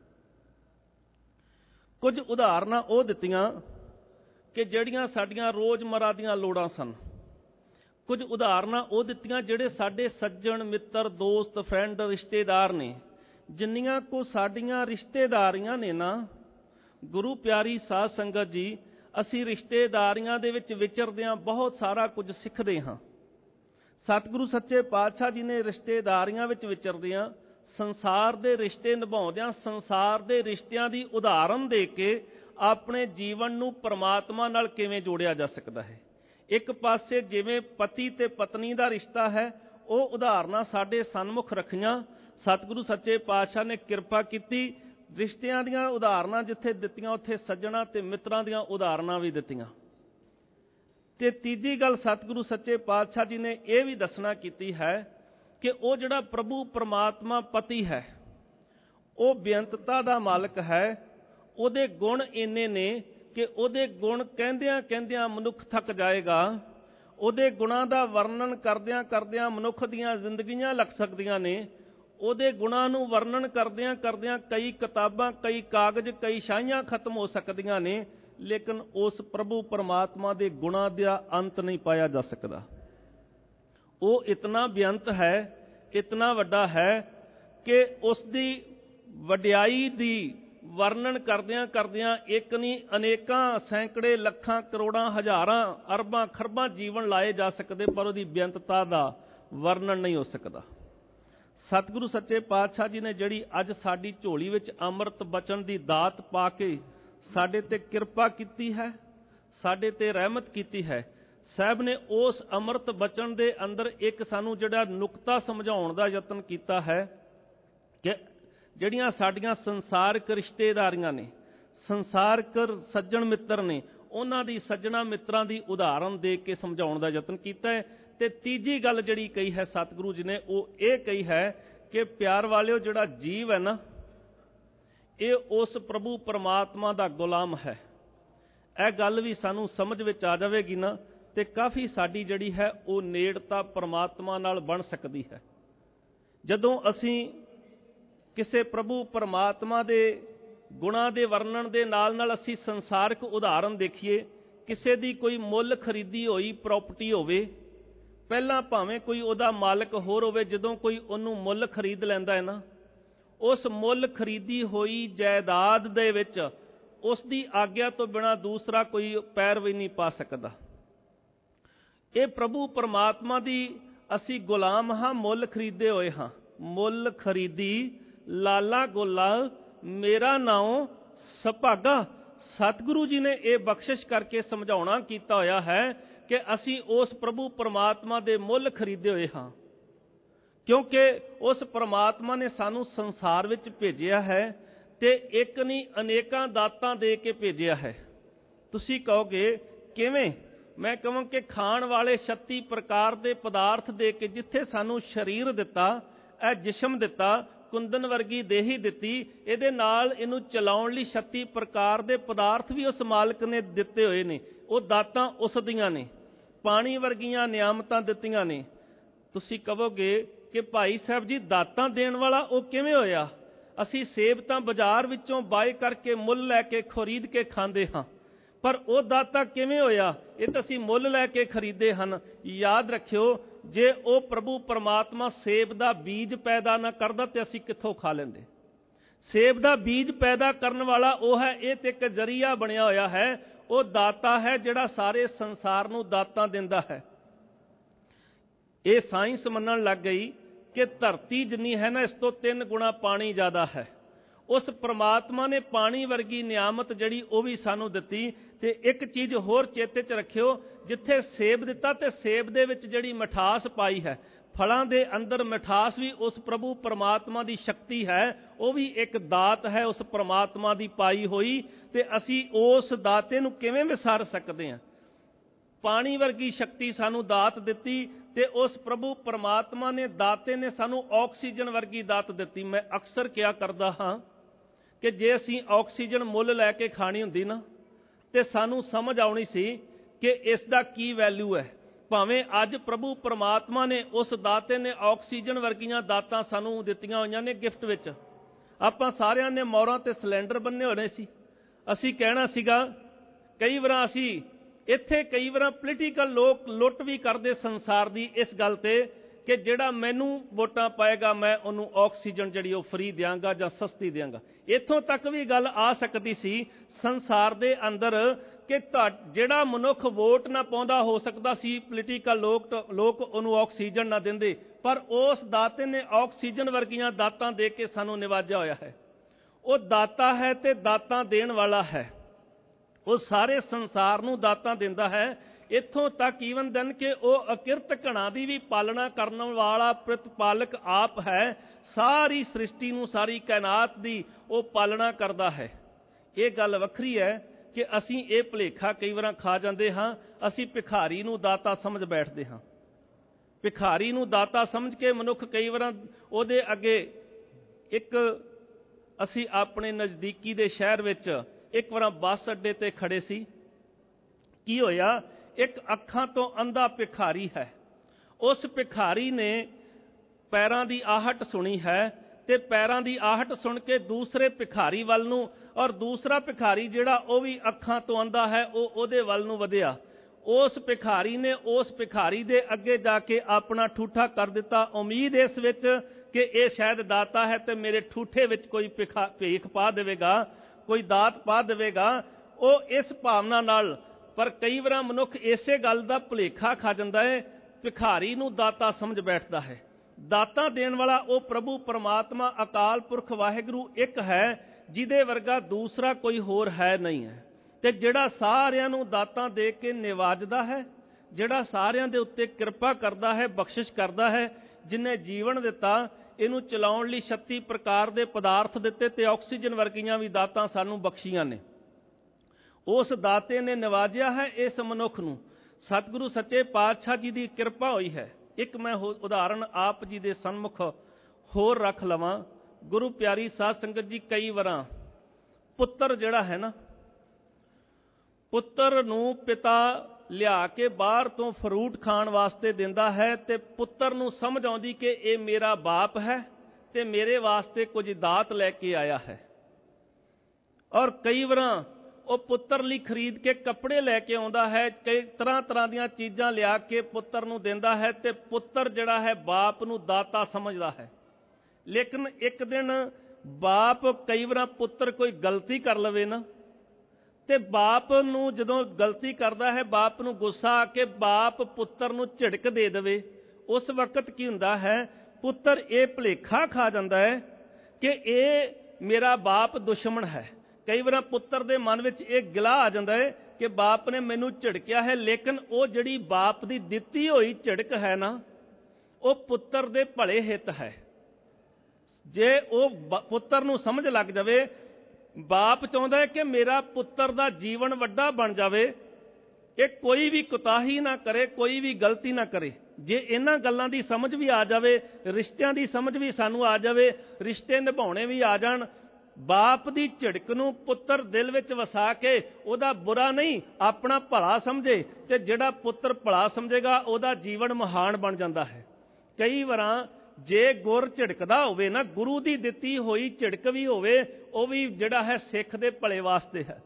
ਕੁਝ ਉਦਾਹਰਨਾਂ ਉਹ ਦਿੱਤੀਆਂ ਕਿ ਜਿਹੜੀਆਂ ਸਾਡੀਆਂ ਰੋਜ਼ਮਰਾ ਦੀਆਂ ਲੋੜਾਂ ਸਨ। ਕੁਝ ਉਦਾਹਰਨਾਂ ਉਹ ਦਿੱਤੀਆਂ ਜਿਹੜੇ ਸਾਡੇ ਸੱਜਣ ਮਿੱਤਰ, ਦੋਸਤ, ਫਰੈਂਡ, ਰਿਸ਼ਤੇਦਾਰ ਨੇ। ਜਿੰਨੀਆਂ ਕੋ ਸਾਡੀਆਂ ਰਿਸ਼ਤੇਦਾਰੀਆਂ ਨੇ ਨਾ, ਗੁਰੂ ਪਿਆਰੀ ਸਾਧ ਸੰਗਤ ਜੀ, ਅਸੀਂ ਰਿਸ਼ਤੇਦਾਰੀਆਂ ਦੇ ਵਿੱਚ ਵਿਚਰਦਿਆਂ ਬਹੁਤ ਸਾਰਾ ਕੁਝ ਸਿੱਖਦੇ ਹਾਂ। ਸਤਿਗੁਰੂ ਸੱਚੇ ਪਾਤਸ਼ਾਹ ਜੀ ਨੇ ਰਿਸ਼ਤੇਦਾਰੀਆਂ ਵਿੱਚ ਵਿਚਰਦਿਆਂ, ਸੰਸਾਰ ਦੇ ਰਿਸ਼ਤੇ ਨਿਭਾਉਂਦਿਆਂ, ਸੰਸਾਰ ਦੇ ਰਿਸ਼ਤਿਆਂ ਦੀ ਉਦਾਹਰਨ ਦੇ ਕੇ ਆਪਣੇ ਜੀਵਨ ਨੂੰ ਪਰਮਾਤਮਾ ਨਾਲ ਕਿਵੇਂ ਜੋੜਿਆ ਜਾ ਸਕਦਾ ਹੈ। ਇੱਕ ਪਾਸੇ ਜਿਵੇਂ ਪਤੀ ਤੇ ਪਤਨੀ ਦਾ ਰਿਸ਼ਤਾ ਹੈ, ਉਹ ਉਦਾਹਰਨਾਂ ਸਾਡੇ ਸਨਮੁਖ ਰੱਖੀਆਂ। ਸਤਿਗੁਰੂ ਸੱਚੇ ਪਾਤਸ਼ਾਹ ਨੇ ਕਿਰਪਾ ਕੀਤੀ, ਰਿਸ਼ਤਿਆਂ ਦੀਆਂ ਉਦਾਹਰਨਾਂ ਜਿੱਥੇ ਦਿੱਤੀਆਂ, ਉੱਥੇ ਸੱਜਣਾ ਤੇ ਮਿੱਤਰਾਂ ਦੀਆਂ ਉਦਾਹਰਨਾਂ ਵੀ ਦਿੱਤੀਆਂ। ਤੇ ਤੀਜੀ ਗੱਲ ਸਤਿਗੁਰੂ ਸੱਚੇ ਪਾਤਸ਼ਾਹ ਜੀ ਨੇ ਇਹ ਵੀ ਦੱਸਣਾ ਕੀਤੀ ਹੈ ਕਿ ਉਹ ਜਿਹੜਾ ਪ੍ਰਭੂ ਪਰਮਾਤਮਾ ਪਤੀ ਹੈ, ਉਹ ਬੇਅੰਤਤਾ ਦਾ ਮਾਲਕ ਹੈ। ਉਹਦੇ ਗੁਣ ਇੰਨੇ ਨੇ ਕਿ ਉਹਦੇ ਗੁਣ ਕਹਿੰਦਿਆਂ ਕਹਿੰਦਿਆਂ ਮਨੁੱਖ ਥੱਕ ਜਾਏਗਾ। ਉਹਦੇ ਗੁਣਾਂ ਦਾ ਵਰਣਨ ਕਰਦਿਆਂ ਕਰਦਿਆਂ ਮਨੁੱਖ ਦੀਆਂ ਜ਼ਿੰਦਗੀਆਂ ਲੱਗ ਸਕਦੀਆਂ ਨੇ। ਉਹਦੇ ਗੁਣਾਂ ਨੂੰ ਵਰਣਨ ਕਰਦਿਆਂ ਕਰਦਿਆਂ ਕਈ ਕਿਤਾਬਾਂ, ਕਈ ਕਾਗਜ਼, ਕਈ ਸ਼ਾਹੀਆਂ ਖਤਮ ਹੋ ਸਕਦੀਆਂ ਨੇ, ਲੇਕਿਨ ਉਸ ਪ੍ਰਭੂ ਪਰਮਾਤਮਾ ਦੇ ਗੁਣਾਂ ਦਾ ਅੰਤ ਨਹੀਂ ਪਾਇਆ ਜਾ ਸਕਦਾ। ਉਹ ਇਤਨਾ ਬੇਅੰਤ ਹੈ, ਇਤਨਾ ਵੱਡਾ ਹੈ ਕਿ ਉਸ ਦੀ ਵਡਿਆਈ ਦੀ ਵਰਣਨ ਕਰਦਿਆਂ ਕਰਦਿਆਂ ਇੱਕ ਨਹੀਂ ਅਨੇਕਾਂ ਸੈਂਕੜੇ ਲੱਖਾਂ ਕਰੋੜਾਂ ਹਜ਼ਾਰਾਂ ਅਰਬਾਂ ਖਰਬਾਂ ਜੀਵਨ ਲਾਏ ਜਾ ਸਕਦੇ, ਪਰ ਉਹਦੀ ਬੇਅੰਤਤਾ ਦਾ ਵਰਣਨ ਨਹੀਂ ਹੋ ਸਕਦਾ। ਸਤਿਗੁਰੂ ਸੱਚੇ ਪਾਤਸ਼ਾਹ ਜੀ ਨੇ ਜਿਹੜੀ ਅੱਜ ਸਾਡੀ ਝੋਲੀ ਵਿੱਚ ਅੰਮ੍ਰਿਤ ਬਚਨ ਦੀ ਦਾਤ ਪਾ ਕੇ ਸਾਡੇ ਤੇ ਕਿਰਪਾ ਕੀਤੀ ਹੈ, ਸਾਡੇ ਤੇ ਰਹਿਮਤ ਕੀਤੀ ਹੈ, ਸਾਹਿਬ ਨੇ ਉਸ ਅੰਮ੍ਰਿਤ ਬਚਨ ਦੇ ਅੰਦਰ ਇੱਕ ਸਾਨੂੰ ਜਿਹੜਾ ਨੁਕਤਾ ਸਮਝਾਉਣ ਦਾ ਯਤਨ ਕੀਤਾ ਹੈ ਕਿ ਜਿਹੜੀਆਂ ਸਾਡੀਆਂ ਸੰਸਾਰਿਕ ਰਿਸ਼ਤੇਦਾਰੀਆਂ ਨੇ, ਸੰਸਾਰਿਕ ਸੱਜਣ ਮਿੱਤਰ ਨੇ, ਉਹਨਾਂ ਦੀ ਸੱਜਣਾ ਮਿੱਤਰਾਂ ਦੀ ਉਦਾਹਰਨ ਦੇ ਕੇ ਸਮਝਾਉਣ ਦਾ ਯਤਨ ਕੀਤਾ ਹੈ। ਤੇ ਤੀਜੀ ਗੱਲ ਜਿਹੜੀ ਕਹੀ ਹੈ ਸਤਿਗੁਰੂ ਜੀ ਨੇ, ਉਹ ਇਹ ਕਹੀ ਹੈ ਕਿ ਪਿਆਰ ਵਾਲਿਓ, ਜਿਹੜਾ ਜੀਵ ਹੈ ਨਾ, ਇਹ ਉਸ ਪ੍ਰਭੂ ਪਰਮਾਤਮਾ ਦਾ ਗੁਲਾਮ ਹੈ। ਇਹ ਗੱਲ ਵੀ ਸਾਨੂੰ ਸਮਝ ਵਿੱਚ ਆ ਜਾਵੇਗੀ ਨਾ, ਤੇ ਕਾਫੀ ਸਾਡੀ ਜਿਹੜੀ ਹੈ ਉਹ ਨੇੜਤਾ ਪਰਮਾਤਮਾ ਨਾਲ ਬਣ ਸਕਦੀ ਹੈ। ਜਦੋਂ ਅਸੀਂ ਕਿਸੇ ਪ੍ਰਭੂ ਪਰਮਾਤਮਾ ਦੇ ਗੁਣਾਂ ਦੇ ਵਰਣਨ ਦੇ ਨਾਲ ਨਾਲ ਅਸੀਂ ਸੰਸਾਰਿਕ ਉਦਾਹਰਨ ਦੇਖੀਏ, ਕਿਸੇ ਦੀ ਕੋਈ ਮੁੱਲ ਖਰੀਦੀ ਹੋਈ ਪ੍ਰਾਪਰਟੀ ਹੋਵੇ, ਪਹਿਲਾਂ ਭਾਵੇਂ ਕੋਈ ਉਹਦਾ ਮਾਲਕ ਹੋਰ ਹੋਵੇ, ਜਦੋਂ ਕੋਈ ਉਹਨੂੰ ਮੁੱਲ ਖਰੀਦ ਲੈਂਦਾ ਹੈ ਨਾ, ਉਸ ਮੁੱਲ ਖਰੀਦੀ ਹੋਈ ਜਾਇਦਾਦ ਦੇ ਵਿੱਚ ਉਸ ਦੀ ਆਗਿਆ ਤੋਂ ਬਿਨਾਂ ਦੂਸਰਾ ਕੋਈ ਪੈਰ ਵੀ ਨਹੀਂ ਪਾ ਸਕਦਾ। ਇਹ ਪ੍ਰਭੂ ਪਰਮਾਤਮਾ ਦੀ ਅਸੀਂ ਗੁਲਾਮ ਹਾਂ, ਮੁੱਲ ਖਰੀਦੇ ਹੋਏ ਹਾਂ। ਮੁੱਲ ਖਰੀਦੀ ਲਾਲਾ ਗੋਲਾ ਮੇਰਾ ਨਾਉ ਸੁਭਾਗਾ। ਸਤਿਗੁਰੂ ਜੀ ਨੇ ਇਹ ਬਖਸ਼ਿਸ਼ ਕਰਕੇ ਸਮਝਾਉਣਾ ਕੀਤਾ ਹੋਇਆ ਹੈ ਕਿ ਅਸੀਂ ਉਸ ਪ੍ਰਭੂ ਪਰਮਾਤਮਾ ਦੇ ਮੁੱਲ ਖਰੀਦੇ ਹੋਏ ਹਾਂ, ਕਿਉਂਕਿ ਉਸ ਪਰਮਾਤਮਾ ਨੇ ਸਾਨੂੰ ਸੰਸਾਰ ਵਿੱਚ ਭੇਜਿਆ ਹੈ ਤੇ ਇੱਕ ਨਹੀਂ ਅਨੇਕਾਂ ਦਾਤਾਂ ਦੇ ਕੇ ਭੇਜਿਆ ਹੈ। ਤੁਸੀਂ ਕਹੋਗੇ ਕਿਵੇਂ? ਮੈਂ ਕਹਾਂ ਕਿ ਖਾਣ ਵਾਲੇ 36 ਪ੍ਰਕਾਰ ਦੇ ਪਦਾਰਥ ਦੇ ਕੇ ਜਿੱਥੇ ਸਾਨੂੰ ਸਰੀਰ ਦਿੱਤਾ, ਇਹ ਜਿਸਮ ਦਿੱਤਾ, ਕੁੰਦਨ ਵਰਗੀ ਦੇਹੀ ਦਿੱਤੀ, ਇਹਦੇ ਨਾਲ ਇਹਨੂੰ ਚਲਾਉਣ ਲਈ 36 ਪ੍ਰਕਾਰ ਦੇ ਪਦਾਰਥ ਵੀ ਉਸ ਮਾਲਕ ਨੇ ਦਿੱਤੇ ਹੋਏ ਨੇ। ਉਹ ਦਾਤਾਂ ਉਸ ਦੀਆਂ ਨੇ, ਪਾਣੀ ਵਰਗੀਆਂ ਨਿਆਮਤਾਂ ਦਿੱਤੀਆਂ ਨੇ। ਤੁਸੀਂ ਕਹੋਗੇ ਕਿ ਭਾਈ ਸਾਹਿਬ ਜੀ, ਦਾਤਾਂ ਦੇਣ ਵਾਲਾ ਉਹ ਕਿਵੇਂ ਹੋਇਆ? ਅਸੀਂ ਸੇਬ ਤਾਂ ਬਾਜ਼ਾਰ ਵਿੱਚੋਂ ਬਾਏ ਕਰਕੇ ਮੁੱਲ ਲੈ ਕੇ ਖਰੀਦ ਕੇ ਖਾਂਦੇ ਹਾਂ, ਪਰ ਉਹ ਦਾਤਾ ਕਿਵੇਂ ਹੋਇਆ? ਇਹ ਤਾਂ ਅਸੀਂ ਮੁੱਲ ਲੈ ਕੇ ਖਰੀਦੇ ਹਨ। ਯਾਦ ਰੱਖਿਓ, ਜੇ ਉਹ ਪ੍ਰਭੂ ਪਰਮਾਤਮਾ ਸੇਬ ਦਾ ਬੀਜ ਪੈਦਾ ਨਾ ਕਰਦਾ ਤੇ ਅਸੀਂ ਕਿੱਥੋਂ ਖਾ ਲੈਂਦੇ? ਸੇਬ ਦਾ ਬੀਜ ਪੈਦਾ ਕਰਨ ਵਾਲਾ ਉਹ ਹੈ। ਇਹ ਤੇ ਇੱਕ ਜ਼ਰੀਆ ਬਣਿਆ ਹੋਇਆ ਹੈ। ਉਹ ਦਾਤਾ ਹੈ ਜਿਹੜਾ ਸਾਰੇ ਸੰਸਾਰ ਨੂੰ ਦਾਤਾਂ ਦਿੰਦਾ ਹੈ। ਇਹ ਸਾਇੰਸ ਮੰਨਣ ਲੱਗ ਗਈ ਕਿ ਧਰਤੀ ਜਿੰਨੀ ਹੈ ਨਾ, ਇਸ ਤੋਂ 3 ਗੁਣਾ ਪਾਣੀ ਜ਼ਿਆਦਾ ਹੈ। ਉਸ ਪ੍ਰਮਾਤਮਾ ਨੇ ਪਾਣੀ ਵਰਗੀ ਨਿਆਮਤ ਜਿਹੜੀ ਉਹ ਵੀ ਸਾਨੂੰ ਦਿੱਤੀ। ਤੇ ਇੱਕ ਚੀਜ਼ ਹੋਰ ਚੇਤੇ 'ਚ ਰੱਖਿਓ, ਜਿੱਥੇ ਸੇਬ ਦਿੱਤਾ ਤੇ ਸੇਬ ਦੇ ਵਿੱਚ ਜਿਹੜੀ ਮਿਠਾਸ ਪਾਈ ਹੈ, ਫਲਾਂ ਦੇ ਅੰਦਰ ਮਿਠਾਸ ਵੀ ਉਸ ਪ੍ਰਭੂ ਪਰਮਾਤਮਾ ਦੀ ਸ਼ਕਤੀ ਹੈ। ਉਹ ਵੀ ਇੱਕ ਦਾਤ ਹੈ ਉਸ ਪਰਮਾਤਮਾ ਦੀ ਪਾਈ ਹੋਈ। ਤੇ ਅਸੀਂ ਉਸ ਦਾਤੇ ਨੂੰ ਕਿਵੇਂ ਵਿਸਾਰ ਸਕਦੇ ਹਾਂ? ਪਾਣੀ ਵਰਗੀ ਸ਼ਕਤੀ ਸਾਨੂੰ ਦਾਤ ਦਿੱਤੀ ਤੇ ਉਸ ਪ੍ਰਭੂ ਪਰਮਾਤਮਾ ਨੇ ਦਾਤੇ ਨੇ ਸਾਨੂੰ ਆਕਸੀਜਨ ਵਰਗੀ ਦਾਤ ਦਿੱਤੀ। ਮੈਂ ਅਕਸਰ ਕਿਹਾ ਕਰਦਾ ਹਾਂ ਕਿ ਜੇ ਅਸੀਂ ਆਕਸੀਜਨ ਮੁੱਲ ਲੈ ਕੇ ਖਾਣੀ ਹੁੰਦੀ ਨਾ, ਤੇ ਸਾਨੂੰ ਸਮਝ ਆਉਣੀ ਸੀ ਕਿ ਇਸ ਦਾ ਕੀ ਵੈਲਿਊ ਹੈ। ਭਾਵੇਂ ਅੱਜ ਪ੍ਰਭੂ ਪਰਮਾਤਮਾ ਨੇ, ਉਸ ਦਾਤੇ ਨੇ ਆਕਸੀਜਨ ਵਰਗੀਆਂ ਦਾਤਾਂ ਸਾਨੂੰ ਦਿੱਤੀਆਂ ਹੋਈਆਂ ਨੇ ਗਿਫਟ ਵਿੱਚ। ਆਪਾਂ ਸਾਰਿਆਂ ਨੇ ਮੋਹਰਾਂ ਤੇ ਸਿਲੰਡਰ ਬੰਨੇ ਹੋਣੇ ਸੀ। ਅਸੀਂ ਕਹਿਣਾ ਸੀਗਾ, ਕਈ ਵਾਰ ਅਸੀਂ ਇੱਥੇ ਕਈ ਵਾਰ ਪੋਲੀਟੀਕਲ ਲੋਕ ਲੁੱਟ ਵੀ ਕਰਦੇ ਸੰਸਾਰ ਦੀ ਇਸ ਗੱਲ ਤੇ ਕਿ ਜਿਹੜਾ ਮੈਨੂੰ ਵੋਟਾਂ ਪਾਏਗਾ ਮੈਂ ਉਹਨੂੰ ਆਕਸੀਜਨ ਜਿਹੜੀ ਉਹ ਫ੍ਰੀ ਦਿਆਂਗਾ ਜਾਂ ਸਸਤੀ ਦਿਆਂਗਾ। ਇੱਥੋਂ ਤੱਕ ਵੀ ਗੱਲ ਆ ਸਕਦੀ ਸੀ ਸੰਸਾਰ ਦੇ ਅੰਦਰ ਕਿ ਜਿਹੜਾ ਮਨੁੱਖ ਵੋਟ ਨਾ ਪਾਉਂਦਾ, ਹੋ ਸਕਦਾ ਸੀ ਪੋਲੀਟੀਕਲ ਲੋਕ ਉਹਨੂੰ ਆਕਸੀਜਨ ਨਾ ਦਿੰਦੇ, ਪਰ ਉਸ ਦਾਤੇ ਨੇ ਆਕਸੀਜਨ ਵਰਗੀਆਂ ਦਾਤਾਂ ਦੇ ਕੇ ਸਾਨੂੰ ਨਿਵਾਜਿਆ ਹੋਇਆ ਹੈ। ਉਹ ਦਾਤਾ ਹੈ ਤੇ ਦਾਤਾਂ ਦੇਣ ਵਾਲਾ ਹੈ। ਉਹ ਸਾਰੇ ਸੰਸਾਰ ਨੂੰ ਦਾਤਾਂ ਦਿੰਦਾ ਹੈ। ਇੱਥੋਂ ਤੱਕ ਈਵਨ ਦਿਨ ਕਿ ਉਹ ਅਕਿਰਤ ਘਣਾ ਦੀ ਵੀ ਪਾਲਣਾ ਕਰਨ ਵਾਲਾ ਪ੍ਰਤਪਾਲਕ ਆਪ ਹੈ। ਸਾਰੀ ਸ੍ਰਿਸ਼ਟੀ ਨੂੰ, ਸਾਰੀ ਕਾਇਨਾਤ ਦੀ ਉਹ ਪਾਲਣਾ ਕਰਦਾ ਹੈ। ਇਹ ਗੱਲ ਵੱਖਰੀ ਹੈ ਕਿ ਅਸੀਂ ਇਹ ਭੁਲੇਖਾ ਕਈ ਵਾਰ ਖਾ ਜਾਂਦੇ ਹਾਂ। ਅਸੀਂ ਭਿਖਾਰੀ ਨੂੰ ਦਾਤਾ ਸਮਝ ਬੈਠਦੇ ਹਾਂ। ਭਿਖਾਰੀ ਨੂੰ ਦਾਤਾ ਸਮਝ ਕੇ ਮਨੁੱਖ ਕਈ ਵਾਰ ਉਹਦੇ ਅੱਗੇ ਅਸੀਂ ਆਪਣੇ ਨਜ਼ਦੀਕੀ ਦੇ ਸ਼ਹਿਰ ਵਿੱਚ ਇੱਕ ਵਾਰ ਬੱਸ ਅੱਡੇ ਤੇ ਖੜੇ ਸੀ। ਕੀ ਹੋਇਆ? ਇੱਕ ਅੱਖਾਂ ਤੋਂ ਅੰਧਾ ਭਿਖਾਰੀ ਹੈ। ਉਸ ਭਿਖਾਰੀ ਨੇ ਪੈਰਾਂ ਦੀ ਆਹਟ ਸੁਣੀ ਹੈ ਤੇ ਪੈਰਾਂ ਦੀ ਆਹਟ ਸੁਣ ਕੇ ਦੂਸਰੇ ਭਿਖਾਰੀ ਵੱਲ ਨੂੰ, ਔਰ ਦੂਸਰਾ ਭਿਖਾਰੀ ਜਿਹੜਾ ਉਹ ਵੀ ਅੱਖਾਂ ਤੋਂ ਅੰਧਾ ਹੈ, ਉਹ ਉਹਦੇ ਵੱਲ ਨੂੰ ਵਧਿਆ। ਉਸ ਭਿਖਾਰੀ ਨੇ ਉਸ ਭਿਖਾਰੀ ਦੇ ਅੱਗੇ ਜਾ ਕੇ ਆਪਣਾ ਠੂਠਾ ਕਰ ਦਿੱਤਾ, ਉਮੀਦ ਇਸ ਵਿੱਚ ਕਿ ਇਹ ਸ਼ਾਇਦ ਦਾਤਾ ਹੈ ਤੇ ਮੇਰੇ ਠੂਠੇ ਵਿੱਚ ਕੋਈ ਭੇਖ ਪਾ ਦੇਵੇਗਾ, ਕੋਈ ਦਾਤ ਪਾ ਦੇਵੇਗਾ। ਉਹ ਇਸ ਭਾਵਨਾ ਨਾਲ, ਪਰ ਕਈ ਵਾਰ ਮਨੁੱਖ ਇਸੇ ਗੱਲ ਦਾ ਭੁਲੇਖਾ ਖਾ ਜਾਂਦਾ ਹੈ, ਭਿਖਾਰੀ ਨੂੰ ਦਾਤਾ ਸਮਝ ਬੈਠਦਾ ਹੈ। ਦਾਤਾ ਦੇਣ ਵਾਲਾ ਉਹ ਪ੍ਰਭੂ ਪਰਮਾਤਮਾ ਅਕਾਲ ਪੁਰਖ ਵਾਹਿਗੁਰੂ ਇੱਕ ਹੈ, ਜਿਹਦੇ ਵਰਗਾ ਦੂਸਰਾ ਕੋਈ ਹੋਰ ਹੈ ਨਹੀਂ ਹੈ। ਤੇ ਜਿਹੜਾ ਸਾਰਿਆਂ ਨੂੰ ਦਾਤਾਂ ਦੇ ਕੇ ਨਿਵਾਜਦਾ ਹੈ, ਜਿਹੜਾ ਸਾਰਿਆਂ ਦੇ ਉੱਤੇ ਕਿਰਪਾ ਕਰਦਾ ਹੈ, ਬਖਸ਼ਿਸ਼ ਕਰਦਾ ਹੈ, ਜਿਹਨੇ ਜੀਵਨ ਦਿੱਤਾ, ਇਹਨੂੰ ਚਲਾਉਣ ਲਈ 36 ਪ੍ਰਕਾਰ ਦੇ ਪਦਾਰਥ ਦਿੱਤੇ ਤੇ ਆਕਸੀਜਨ ਵਰਗੀਆਂ ਵੀ ਦਾਤਾਂ ਸਾਨੂੰ ਬਖਸ਼ੀਆਂ ਨੇ। ਉਸ ਦਾਤੇ ਨੇ ਨਿਵਾਜਿਆ ਹੈ ਇਸ ਮਨੁੱਖ ਨੂੰ। ਸਤਿਗੁਰੂ ਸੱਚੇ ਪਾਤਸ਼ਾਹ ਜੀ ਦੀ ਕਿਰਪਾ ਹੋਈ ਹੈ। ਇੱਕ ਮੈਂ ਉਦਾਹਰਣ ਆਪ ਜੀ ਦੇ ਸਨਮੁਖ ਹੋਰ ਰੱਖ ਲਵਾਂ। ਗੁਰੂ ਪਿਆਰੀ ਸਾਧ ਸੰਗਤ ਜੀ, ਕਈ ਵਾਰਾਂ ਪੁੱਤਰ ਜਿਹੜਾ ਹੈ ਨਾ, ਪੁੱਤਰ ਨੂੰ ਪਿਤਾ ਲਿਆ ਕੇ ਬਾਹਰ ਤੋਂ ਫਰੂਟ ਖਾਣ ਵਾਸਤੇ ਦਿੰਦਾ ਹੈ ਤੇ ਪੁੱਤਰ ਨੂੰ ਸਮਝ ਆਉਂਦੀ ਕਿ ਇਹ ਮੇਰਾ ਬਾਪ ਹੈ ਤੇ ਮੇਰੇ ਵਾਸਤੇ ਕੁਝ ਦਾਤ ਲੈ ਕੇ ਆਇਆ ਹੈ। ਔਰ ਕਈ ਵਾਰਾਂ ਉਹ ਪੁੱਤਰ ਲਈ ਖਰੀਦ ਕੇ ਕੱਪੜੇ ਲੈ ਕੇ ਆਉਂਦਾ ਹੈ, ਕਈ ਤਰ੍ਹਾਂ ਤਰ੍ਹਾਂ ਦੀਆਂ ਚੀਜ਼ਾਂ ਲਿਆ ਕੇ ਪੁੱਤਰ ਨੂੰ ਦਿੰਦਾ ਹੈ ਤੇ ਪੁੱਤਰ ਜਿਹੜਾ ਹੈ ਬਾਪ ਨੂੰ ਦਾਤਾ ਸਮਝਦਾ ਹੈ। ਲੇਕਿਨ ਇੱਕ ਦਿਨ ਬਾਪ, ਕਈ ਵਾਰ ਪੁੱਤਰ ਕੋਈ ਗਲਤੀ ਕਰ ਲਵੇ ਨਾ, ਤੇ ਬਾਪ ਨੂੰ ਜਦੋਂ ਗਲਤੀ ਕਰਦਾ ਹੈ, ਬਾਪ ਨੂੰ ਗੁੱਸਾ ਆ ਕੇ ਬਾਪ ਪੁੱਤਰ ਨੂੰ ਝਿੜਕ ਦੇ ਦੇਵੇ, ਉਸ ਵਕਤ ਕੀ ਹੁੰਦਾ ਹੈ, ਪੁੱਤਰ ਇਹ ਭੁਲੇਖਾ ਖਾ ਜਾਂਦਾ ਹੈ ਕਿ ਇਹ ਮੇਰਾ ਬਾਪ ਦੁਸ਼ਮਣ ਹੈ। ਕਈ ਵਾਰ ਪੁੱਤਰ ਦੇ ਮਨ ਵਿੱਚ ਇਹ ਗਿਲਾ ਆ ਜਾਂਦਾ ਹੈ ਕਿ ਬਾਪ ਨੇ ਮੈਨੂੰ ਝਿੜਕਿਆ ਹੈ, ਲੇਕਿਨ ਉਹ ਜਿਹੜੀ ਬਾਪ ਦੀ ਦਿੱਤੀ ਹੋਈ ਝਿੜਕ ਹੈ ਨਾ, ਉਹ ਪੁੱਤਰ ਦੇ ਭਲੇ ਹਿੱਤ ਹੈ। ਜੇ ਉਹ ਪੁੱਤਰ ਨੂੰ ਸਮਝ ਲੱਗ ਜਾਵੇ, ਬਾਪ ਚਾਹੁੰਦਾ ਹੈ ਕਿ ਮੇਰਾ ਪੁੱਤਰ ਦਾ ਜੀਵਨ ਵੱਡਾ ਬਣ ਜਾਵੇ, ਇਹ ਕੋਈ ਵੀ ਕੁਤਾਹੀ ਨਾ ਕਰੇ, ਕੋਈ ਵੀ ਗਲਤੀ ਨਾ ਕਰੇ। ਜੇ ਇਹਨਾਂ ਗੱਲਾਂ ਦੀ ਸਮਝ ਵੀ ਆ ਜਾਵੇ, ਰਿਸ਼ਤਿਆਂ ਦੀ ਸਮਝ ਵੀ ਸਾਨੂੰ ਆ ਜਾਵੇ, ਰਿਸ਼ਤੇ ਨਿਭਾਉਣੇ ਵੀ ਆ ਜਾਣ, ਬਾਪ ਦੀ ਝਿੜਕ ਨੂੰ ਪੁੱਤਰ ਦਿਲ ਵਿੱਚ ਵਸਾ ਕੇ ਉਹਦਾ ਬੁਰਾ ਨਹੀਂ, ਆਪਣਾ ਭਲਾ ਸਮਝੇ, ਤੇ ਜਿਹੜਾ ਪੁੱਤਰ ਭਲਾ ਸਮਝੇਗਾ ਉਹਦਾ ਜੀਵਨ ਮਹਾਨ ਬਣ ਜਾਂਦਾ ਹੈ। ਕਈ ਵਾਰਾਂ ਜੇ ਗੁਰ ਝਿੜਕਦਾ ਹੋਵੇ ਨਾ, ਗੁਰੂ ਦੀ ਦਿੱਤੀ ਹੋਈ ਝਿੜਕ ਵੀ ਹੋਵੇ, ਉਹ ਵੀ ਜਿਹੜਾ ਹੈ ਸਿੱਖ ਦੇ ਭਲੇ ਵਾਸਤੇ ਹੈ।